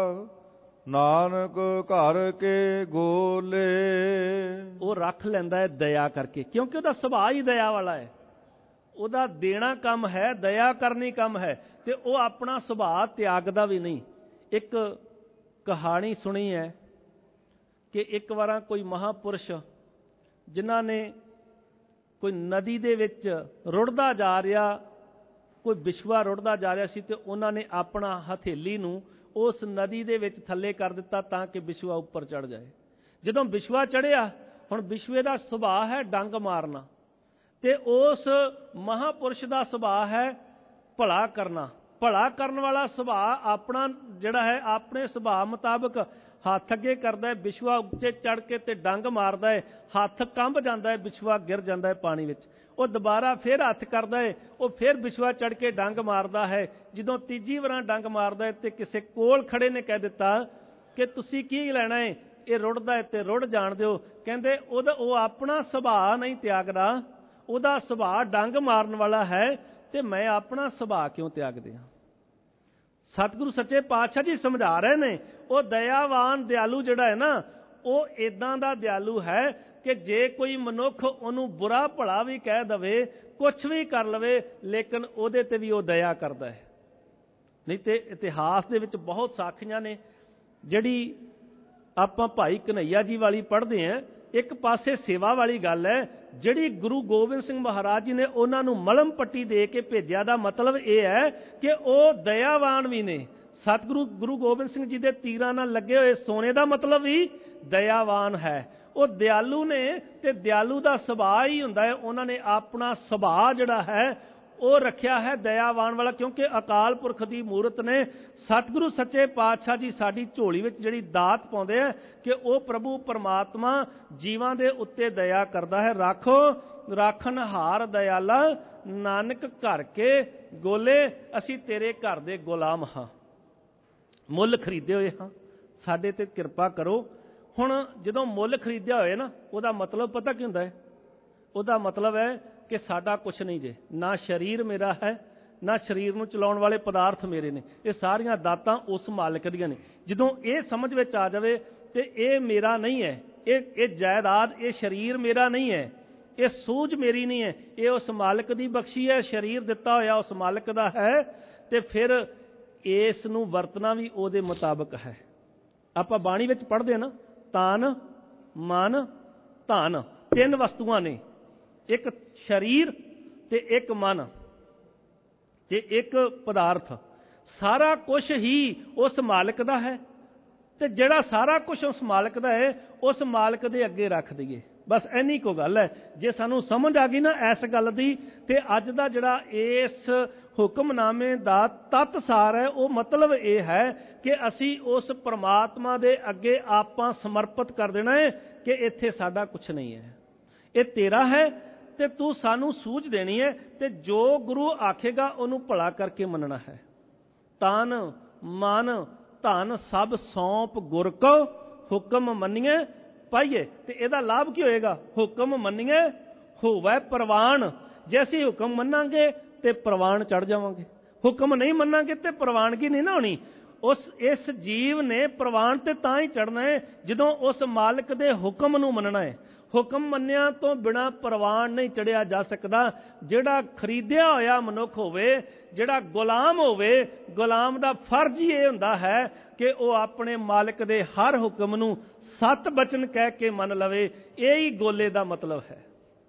ਨਾਨਕ ਘਰ ਕੇ ਗੋਲੇ। ਉਹ ਰੱਖ ਲੈਂਦਾ ਹੈ ਦਇਆ ਕਰਕੇ, ਕਿਉਂਕਿ ਉਹਦਾ ਸੁਭਾਅ ਹੀ ਦਇਆ ਵਾਲਾ ਹੈ। ਉਹਦਾ ਦੇਣਾ ਕੰਮ ਹੈ, ਦਇਆ ਕਰਨੀ ਕੰਮ ਹੈ, ਤੇ ਉਹ ਆਪਣਾ ਸੁਭਾਅ ਤਿਆਗਦਾ ਵੀ ਨਹੀਂ। ਇੱਕ ਕਹਾਣੀ ਸੁਣੀ ਹੈ ਕਿ ਇੱਕ ਵਾਰ ਕੋਈ ਮਹਾਂਪੁਰਸ਼, ਜਿਨ੍ਹਾਂ ਨੇ ਕੋਈ ਨਦੀ ਦੇ ਵਿੱਚ ਰੁੜਦਾ ਜਾ ਰਿਹਾ, ਕੋਈ ਵਿਸ਼ਵਾ ਰੁੜਦਾ ਜਾ ਰਿਹਾ ਸੀ, ਤੇ ਉਹਨਾਂ ਨੇ ਆਪਣਾ ਹਥੇਲੀ ਨੂੰ ਉਸ ਨਦੀ ਦੇ ਵਿੱਚ ਥੱਲੇ ਕਰ ਦਿੱਤਾ ਤਾਂ ਕਿ ਵਿਸ਼ਵਾ ਉੱਪਰ ਚੜ ਜਾਏ। ਜਦੋਂ ਵਿਸ਼ਵਾ ਚੜਿਆ, ਹੁਣ ਵਿਸ਼ਵੇ ਦਾ ਸੁਭਾਅ ਹੈ ਡੰਗ ਮਾਰਨਾ, ਤੇ ਉਸ ਮਹਾਂਪੁਰਸ਼ ਦਾ ਸੁਭਾਅ ਹੈ ਭਲਾ ਕਰਨਾ। ਭਲਾ ਕਰਨ ਵਾਲਾ ਸੁਭਾਅ ਆਪਣਾ ਜਿਹੜਾ ਹੈ ਆਪਣੇ ਸੁਭਾਅ ਮੁਤਾਬਕ ਹੱਥ ਅੱਗੇ ਕਰਦਾ ਹੈ, ਵਿਸ਼ਵਾ ਉੱਤੇ ਚੜ ਕੇ ਤੇ ਡੰਗ ਮਾਰਦਾ ਹੈ, ਹੱਥ ਕੰਬ ਜਾਂਦਾ ਹੈ, ਵਿਸ਼ਵਾ ਗਿਰ ਜਾਂਦਾ ਹੈ ਪਾਣੀ ਵਿੱਚ। ਉਹ ਦੁਬਾਰਾ ਫਿਰ ਹੱਥ ਕਰਦਾ ਹੈ, ਉਹ ਫਿਰ ਵਿਸ਼ਵਾ ਚੜ ਕੇ ਡੰਗ ਮਾਰਦਾ ਹੈ। ਜਦੋਂ ਤੀਜੀ ਵਾਰ ਡੰਗ ਮਾਰਦਾ ਹੈ ਤੇ ਕਿਸੇ ਕੋਲ ਖੜੇ ਨੇ ਕਹਿ ਦਿੱਤਾ ਕਿ ਤੁਸੀਂ ਕੀ ਲੈਣਾ ਹੈ, ਇਹ ਰੁੜਦਾ ਹੈ ਤੇ ਰੁੜ ਜਾਣ ਦਿਓ। ਕਹਿੰਦੇ ਉਹ ਆਪਣਾ ਸੁਭਾਅ ਨਹੀਂ ਤਿਆਗਦਾ, ਉਹਦਾ ਸੁਭਾਅ ਡੰਗ ਮਾਰਨ ਵਾਲਾ ਹੈ, ਤੇ ਮੈਂ ਆਪਣਾ ਸੁਭਾਅ ਕਿਉਂ ਤਿਆਗਦੇ ਹਾਂ। ਸਤਿਗੁਰੂ ਸੱਚੇ ਪਾਤਸ਼ਾਹ ਜੀ ਸਮਝਾ ਰਹੇ ਨੇ, ਉਹ ਦਇਆਵਾਨ ਦਿਆਲੂ ਜਿਹੜਾ ਹੈ ਨਾ, ਉਹ ਇਦਾਂ ਦਾ ਦਿਆਲੂ ਹੈ ਕਿ ਜੇ ਕੋਈ ਮਨੁੱਖ ਉਹਨੂੰ ਬੁਰਾ ਭਲਾ ਵੀ ਕਹਿ ਦਵੇ, ਕੁਛ ਵੀ ਕਰ ਲਵੇ, ਲੇਕਿਨ ਉਹਦੇ ਤੇ ਵੀ ਉਹ ਦਇਆ ਕਰਦਾ ਹੈ। ਨਹੀਂ ਤੇ ਇਤਿਹਾਸ ਦੇ ਵਿੱਚ ਬਹੁਤ ਸਾਖੀਆਂ ਨੇ। ਜਿਹੜੀ ਆਪਾਂ ਭਾਈ ਕਨ੍ਹਈਆ ਜੀ ਵਾਲੀ ਪੜ੍ਹਦੇ ਹਾਂ, ਇੱਕ ਪਾਸੇ ਸੇਵਾ ਵਾਲੀ ਗੱਲ ਹੈ, ਜਿਹੜੀ ਗੁਰੂ ਗੋਬਿੰਦ ਸਿੰਘ ਮਹਾਰਾਜ ਜੀ ਨੇ ਉਹਨਾਂ ਨੂੰ ਮਲਮ ਪੱਟੀ ਦੇ ਕੇ ਭੇਜਿਆ ਦਾ ਮਤਲਬ ਇਹ ਹੈ ਕਿ ਉਹ ਦਇਆਵਾਨ ਵੀ ਨੇ। ਸਤਿਗੁਰੂ ਗੁਰੂ ਗੋਬਿੰਦ ਸਿੰਘ ਜੀ ਦੇ ਤੀਰਾਂ ਨਾਲ ਲੱਗੇ ਹੋਏ ਸੋਨੇ ਦਾ ਮਤਲਬ ਵੀ ਦਇਆਵਾਨ ਹੈ। ਉਹ ਦਿਆਲੂ ਨੇ ਤੇ ਦਿਆਲੂ ਦਾ ਸੁਭਾਅ ਹੀ ਹੁੰਦਾ ਹੈ। ਉਹਨਾਂ ਨੇ ਆਪਣਾ ਸੁਭਾਅ ਜਿਹੜਾ ਹੈ ਉਹ ਰੱਖਿਆ ਹੈ ਦਇਆਵਾਨ ਵਾਲਾ, ਕਿਉਂਕਿ ਅਕਾਲ ਪੁਰਖ ਦੀ ਮੂਰਤ ਨੇ। ਸਤਿਗੁਰੂ ਸੱਚੇ ਪਾਤਸ਼ਾਹ ਜੀ ਸਾਡੀ ਝੋਲੀ ਵਿੱਚ ਜਿਹੜੀ ਦਾਤ ਪਾਉਂਦੇ ਆ ਕਿ ਉਹ ਪ੍ਰਭੂ ਪਰਮਾਤਮਾ ਜੀਵਾਂ ਦੇ ਉੱਤੇ ਦਇਆ ਕਰਦਾ ਹੈ। ਰਾਖੋ ਰਾਖਣ ਹਾਰ ਦਇਆਲਾ, ਨਾਨਕ ਘਰ ਕੇ ਗੋਲੇ, ਅਸੀਂ ਤੇਰੇ ਘਰ ਦੇ ਗੁਲਾਮ ਹਾਂ, ਮੁੱਲ ਖਰੀਦੇ ਹੋਏ ਹਾਂ, ਸਾਡੇ ਤੇ ਕਿਰਪਾ ਕਰੋ। ਹੁਣ ਜਦੋਂ ਮੁੱਲ ਖਰੀਦਿਆ ਹੋਏ ਨਾ, ਉਹਦਾ ਮਤਲਬ ਪਤਾ ਕੀ ਹੁੰਦਾ ਹੈ? ਉਹਦਾ ਮਤਲਬ ਹੈ ਕਿ ਸਾਡਾ ਕੁਛ ਨਹੀਂ ਜੇ, ਨਾ ਸਰੀਰ ਮੇਰਾ ਹੈ, ਨਾ ਸਰੀਰ ਨੂੰ ਚਲਾਉਣ ਵਾਲੇ ਪਦਾਰਥ ਮੇਰੇ ਨੇ, ਇਹ ਸਾਰੀਆਂ ਦਾਤਾਂ ਉਸ ਮਾਲਕ ਦੀਆਂ ਨੇ। ਜਦੋਂ ਇਹ ਸਮਝ ਵਿੱਚ ਆ ਜਾਵੇ ਤੇ ਇਹ ਮੇਰਾ ਨਹੀਂ ਹੈ, ਇਹ ਜਾਇਦਾਦ, ਇਹ ਸਰੀਰ ਮੇਰਾ ਨਹੀਂ ਹੈ, ਇਹ ਸੂਝ ਮੇਰੀ ਨਹੀਂ ਹੈ, ਇਹ ਉਸ ਮਾਲਕ ਦੀ ਬਖਸ਼ੀ ਹੈ, ਸਰੀਰ ਦਿੱਤਾ ਹੋਇਆ ਉਸ ਮਾਲਕ ਦਾ ਹੈ, ਤੇ ਫਿਰ ਇਸ ਨੂੰ ਵਰਤਣਾ ਵੀ ਉਹਦੇ ਮੁਤਾਬਕ ਹੈ। ਆਪਾਂ ਬਾਣੀ ਵਿੱਚ ਪੜ੍ਹਦੇ ਹਾਂ ਨਾ, ਤਨ ਮਨ ਧਨ, ਤਿੰਨ ਵਸਤੂਆਂ ਨੇ, ਇੱਕ ਸਰੀਰ ਤੇ ਇੱਕ ਮਨ ਤੇ ਇੱਕ ਪਦਾਰਥ। ਸਾਰਾ ਕੁਝ ਹੀ ਉਸ ਮਾਲਕ ਦਾ ਹੈ, ਤੇ ਜਿਹੜਾ ਸਾਰਾ ਕੁਝ ਉਸ ਮਾਲਕ ਦਾ ਹੈ, ਉਸ ਮਾਲਕ ਦੇ ਅੱਗੇ ਰੱਖ ਦਈਏ। ਬਸ ਇੰਨੀ ਕੋ ਗੱਲ ਹੈ। ਜੇ ਸਾਨੂੰ ਸਮਝ ਆ ਗਈ ਨਾ ਇਸ ਗੱਲ ਦੀ, ਤੇ ਅੱਜ ਦਾ ਜਿਹੜਾ ਇਸ ਹੁਕਮਨਾਮੇ ਦਾ ਤੱਤ ਸਾਰ ਹੈ, ਉਹ ਮਤਲਬ ਇਹ ਹੈ ਕਿ ਅਸੀਂ ਉਸ ਪਰਮਾਤਮਾ ਦੇ ਅੱਗੇ ਆਪਾਂ ਸਮਰਪਿਤ ਕਰ ਦੇਣਾ ਹੈ ਕਿ ਇੱਥੇ ਸਾਡਾ ਕੁਝ ਨਹੀਂ ਹੈ, ਇਹ ਤੇਰਾ ਹੈ, ਤੇ ਤੂੰ ਸਾਨੂੰ ਸੂਝ ਦੇਣੀ ਹੈ, ਤੇ ਜੋ ਗੁਰੂ ਆਖੇਗਾ ਉਹਨੂੰ ਭਲਾ ਕਰਕੇ ਮੰਨਣਾ ਹੈ। ਤਨ ਮਨ ਧਨ ਸਭ ਸੌਂਪ ਗੁਰ ਕੋ, ਹੁਕਮ ਮੰਨੀਏ ਪਾਈਏ। ਤੇ ਇਹਦਾ ਲਾਭ ਕੀ ਹੋਏਗਾ? ਹੁਕਮ ਮੰਨੀਏ ਹੋਵੇ ਪ੍ਰਵਾਨ। ਜੇ ਅਸੀਂ ਹੁਕਮ ਮੰਨਾਂਗੇ ਤੇ ਪ੍ਰਵਾਨ ਚੜ ਜਾਵਾਂਗੇ, ਹੁਕਮ ਨਹੀਂ ਮੰਨਾਂਗੇ ਤੇ ਪ੍ਰਵਾਨਗੀ ਨਹੀਂ ਨਾ ਹੋਣੀ। ਇਸ ਜੀਵ ਨੇ ਪ੍ਰਵਾਨ ਤੇ ਤਾਂ ਹੀ ਚੜਨਾ ਹੈ ਜਦੋਂ ਉਸ ਮਾਲਕ ਦੇ ਹੁਕਮ ਨੂੰ ਮੰਨਣਾ ਹੈ। ਹੁਕਮ ਮੰਨਿਆ ਤੋਂ ਬਿਨਾ ਪ੍ਰਵਾਨ ਨਹੀਂ ਚੜਿਆ ਜਾ ਸਕਦਾ। ਜਿਹੜਾ ਖਰੀਦਿਆ ਹੋਇਆ ਮਨੁੱਖ ਹੋਵੇ, ਜਿਹੜਾ ਗੁਲਾਮ ਹੋਵੇ, ਗੁਲਾਮ ਦਾ ਫਰਜ਼ ਹੀ ਇਹ ਹੁੰਦਾ ਹੈ ਕਿ ਉਹ ਆਪਣੇ ਮਾਲਕ ਦੇ ਹਰ ਹੁਕਮ ਨੂੰ ਸਤ ਬਚਨ ਕਹਿ ਕੇ ਮੰਨ ਲਵੇ। ਇਹ ਹੀ ਗੋਲੇ ਦਾ ਮਤਲਬ ਹੈ।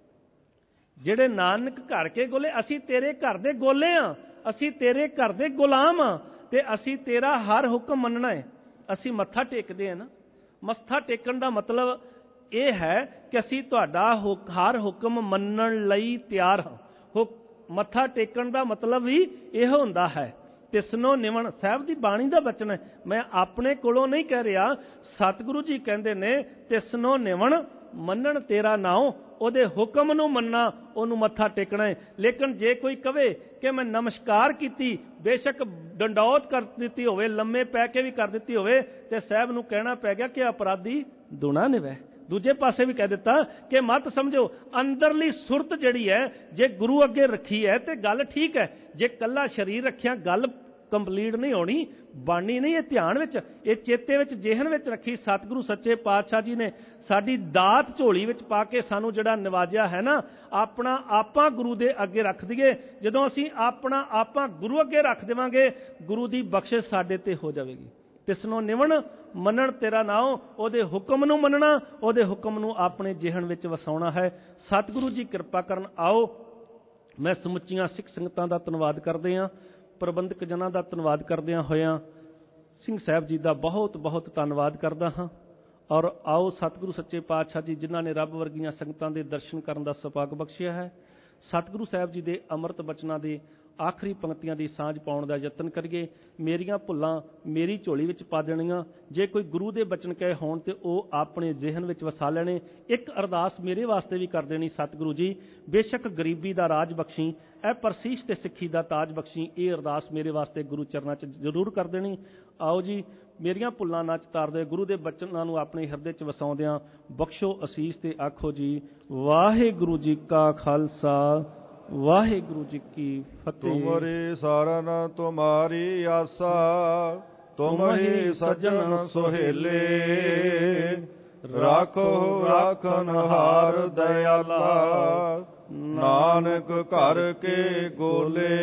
ਜਿਹੜੇ ਨਾਨਕ ਘਰ ਕੇ ਗੋਲੇ, ਅਸੀਂ ਤੇਰੇ ਘਰ ਦੇ ਗੋਲੇ ਹਾਂ, ਅਸੀਂ ਤੇਰੇ ਘਰ ਦੇ ਗੁਲਾਮ ਹਾਂ, ਤੇ ਅਸੀਂ ਤੇਰਾ ਹਰ ਹੁਕਮ ਮੰਨਣਾ ਹੈ। ਅਸੀਂ ਮੱਥਾ ਟੇਕਦੇ ਹਾਂ ਨਾ, ਮੱਥਾ ਟੇਕਣ ਦਾ ਮਤਲਬ ਇਹ ਹੈ ਕਿ ਅਸੀਂ ਤੁਹਾਡਾ ਹਰ ਹੁਕਮ ਮੰਨਣ ਲਈ ਤਿਆਰ ਹਾਂ। ਮੱਥਾ ਟੇਕਣ ਦਾ ਮਤਲਬ ਵੀ ਇਹ ਹੁੰਦਾ ਹੈ। ਤਿਸਨੋ ਨਿਵਣ ਸਾਹਿਬ ਦੀ ਬਾਣੀ ਦਾ ਬਚਨ ਹੈ, ਮੈਂ ਆਪਣੇ ਕੋਲੋਂ ਨਹੀਂ ਕਹਿ ਰਿਹਾ। ਸਤਿਗੁਰੂ ਜੀ ਕਹਿੰਦੇ ਨੇ ਤਿਸਨੋ ਨਿਵਣ, ਮੰਨਣ ਤੇਰਾ ਨਾਉ, ਉਹਦੇ ਹੁਕਮ ਨੂੰ ਮੰਨਣਾ, ਉਹਨੂੰ ਮੱਥਾ ਟੇਕਣਾ ਹੈ। ਲੇਕਿਨ ਜੇ ਕੋਈ ਕਵੇ ਕਿ ਮੈਂ ਨਮਸਕਾਰ ਕੀਤੀ, ਬੇਸ਼ੱਕ ਡੰਡੌਤ ਕਰ ਦਿੱਤੀ ਹੋਵੇ, ਲੰਮੇ ਪੈ ਕੇ ਵੀ ਕਰ ਦਿੱਤੀ ਹੋਵੇ, ਤੇ ਸਾਹਿਬ ਨੂੰ ਕਹਿਣਾ ਪੈ ਗਿਆ ਕਿ ਅਪਰਾਧੀ ਦੁਣਾ ਨਿਵੈ। ਦੂਜੇ ਪਾਸੇ ਵੀ ਕਹਿ ਦਿੱਤਾ ਕਿ ਮਤ ਸਮਝੋ, ਅੰਦਰਲੀ ਸੁਰਤ ਜਿਹੜੀ ਹੈ ਜੇ ਗੁਰੂ ਅੱਗੇ ਰੱਖੀ ਹੈ ਤੇ ਗੱਲ ਠੀਕ ਹੈ। ਜੇ ਕੱਲਾ ਸਰੀਰ ਰੱਖਿਆ ਗੱਲ ਕੰਪਲੀਟ ਨਹੀਂ ਹੋਣੀ, ਬਾਣੀ ਨਹੀਂ। ਇਹ ਧਿਆਨ ਵਿੱਚ, ਇਹ ਚੇਤੇ ਵਿੱਚ, ਜਿਹਨ ਵਿੱਚ ਰੱਖੀ। ਸਤਿਗੁਰੂ ਸੱਚੇ ਪਾਤਸ਼ਾਹ ਜੀ ਨੇ ਸਾਡੀ ਦਾਤ ਝੋਲੀ ਵਿੱਚ ਪਾ ਕੇ ਸਾਨੂੰ ਜਿਹੜਾ ਨਿਵਾਜਿਆ ਹੈ ਨਾ, ਆਪਣਾ ਆਪਾਂ ਗੁਰੂ ਦੇ ਅੱਗੇ ਰੱਖ ਦਈਏ। ਜਦੋਂ ਅਸੀਂ ਆਪਣਾ ਆਪਾਂ ਗੁਰੂ ਅੱਗੇ ਰੱਖ ਦੇਵਾਂਗੇ, ਗੁਰੂ ਦੀ ਬਖਸ਼ਿਸ਼ ਸਾਡੇ ਤੇ ਹੋ ਜਾਵੇਗੀ। ਤਿਸਨੋਂ ਨਿਵਣ, ਮੰਨਣ ਤੇਰਾ ਨਾਉ, ਉਹਦੇ ਹੁਕਮ ਨੂੰ ਮੰਨਣਾ, ਉਹਦੇ ਹੁਕਮ ਨੂੰ ਆਪਣੇ ਜਿਹਨ ਵਿੱਚ ਵਸਾਉਣਾ ਹੈ। ਸਤਿਗੁਰੂ ਜੀ ਕਿਰਪਾ ਕਰਨ। ਆਓ ਮੈਂ ਸਮੁੱਚੀਆਂ ਸਿੱਖ ਸੰਗਤਾਂ ਦਾ ਧੰਨਵਾਦ ਕਰਦੇ ਹਾਂ, ਪ੍ਰਬੰਧਕ ਜਨਾਂ ਦਾ ਧੰਨਵਾਦ ਕਰਦਿਆਂ ਹੋਇਆਂ ਸਿੰਘ ਸਾਹਿਬ ਜੀ ਦਾ ਬਹੁਤ ਬਹੁਤ ਧੰਨਵਾਦ ਕਰਦਾ ਹਾਂ। ਔਰ ਆਓ ਸਤਿਗੁਰੂ ਸੱਚੇ ਪਾਤਸ਼ਾਹ ਜੀ, ਜਿਨ੍ਹਾਂ ਨੇ ਰੱਬ ਵਰਗੀਆਂ ਸੰਗਤਾਂ ਦੇ ਦਰਸ਼ਨ ਕਰਨ ਦਾ ਸੁਭਾਗ ਬਖਸ਼ਿਆ ਹੈ, ਸਤਿਗੁਰੂ ਸਾਹਿਬ ਜੀ ਦੇ ਅੰਮ੍ਰਿਤ ਬਚਨਾਂ ਦੇ ਆਖਰੀ ਪੰਕਤੀਆਂ ਦੀ ਸਾਂਝ ਪਾਉਣ ਦਾ ਯਤਨ ਕਰੀਏ। ਮੇਰੀਆਂ ਭੁੱਲਾਂ ਮੇਰੀ ਝੋਲੀ ਵਿੱਚ ਪਾ ਦੇਣੀਆਂ। ਜੇ ਕੋਈ ਗੁਰੂ ਦੇ ਬਚਨ ਕਹੇ ਹੋਣ ਤੇ ਉਹ ਆਪਣੇ ਜ਼ਿਹਨ ਵਿੱਚ ਵਸਾ ਲੈਣੇ। ਇੱਕ ਅਰਦਾਸ ਮੇਰੇ ਵਾਸਤੇ ਵੀ ਕਰ ਦੇਣੀ, ਸਤਿਗੁਰੂ ਜੀ ਬੇਸ਼ੱਕ ਗਰੀਬੀ ਦਾ ਰਾਜ ਬਖਸ਼ੀ, ਇਹ ਪਰਸੀਸ਼ ਤੇ ਸਿੱਖੀ ਦਾ ਤਾਜ ਬਖਸ਼ੀ। ਇਹ ਅਰਦਾਸ ਮੇਰੇ ਵਾਸਤੇ ਗੁਰੂ ਚਰਨਾਂ 'ਚ ਜ਼ਰੂਰ ਕਰ ਦੇਣੀ। ਆਓ ਜੀ, ਮੇਰੀਆਂ ਭੁੱਲਾਂ ਨਾ ਚਿਤਾਰਦੇ, ਗੁਰੂ ਦੇ ਬਚਨਾਂ ਨੂੰ ਆਪਣੇ ਹਿਰਦੇ 'ਚ ਵਸਾਉਂਦਿਆਂ ਬਖਸ਼ੋ ਅਸੀਸ ਤੇ ਆਖੋ ਜੀ ਵਾਹਿਗੁਰੂ ਜੀ ਕਾ ਖਾਲਸਾ, ਵਾਹਿਗੁਰੂ ਜੀ ਕੀ ਫਤਿਹ। ਤੁਮਰੀ ਸਰਨ ਤੁਮਾਰੀ ਆਸਾ, ਤੁਮ ਹੀ ਸੱਜਣ ਸੁਹੇਲੇ। ਰਾਖੋ ਰਾਖਨ ਹਾਰ ਦਇਆਲਾ, ਨਾਨਕ ਘਰ ਕੇ ਗੋਲੇ।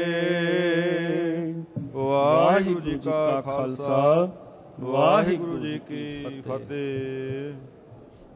ਵਾਹਿਗੁਰੂ ਜੀ ਕਾ ਖਾਲਸਾ, ਵਾਹਿਗੁਰੂ ਜੀ ਕੀ ਫਤਿਹ।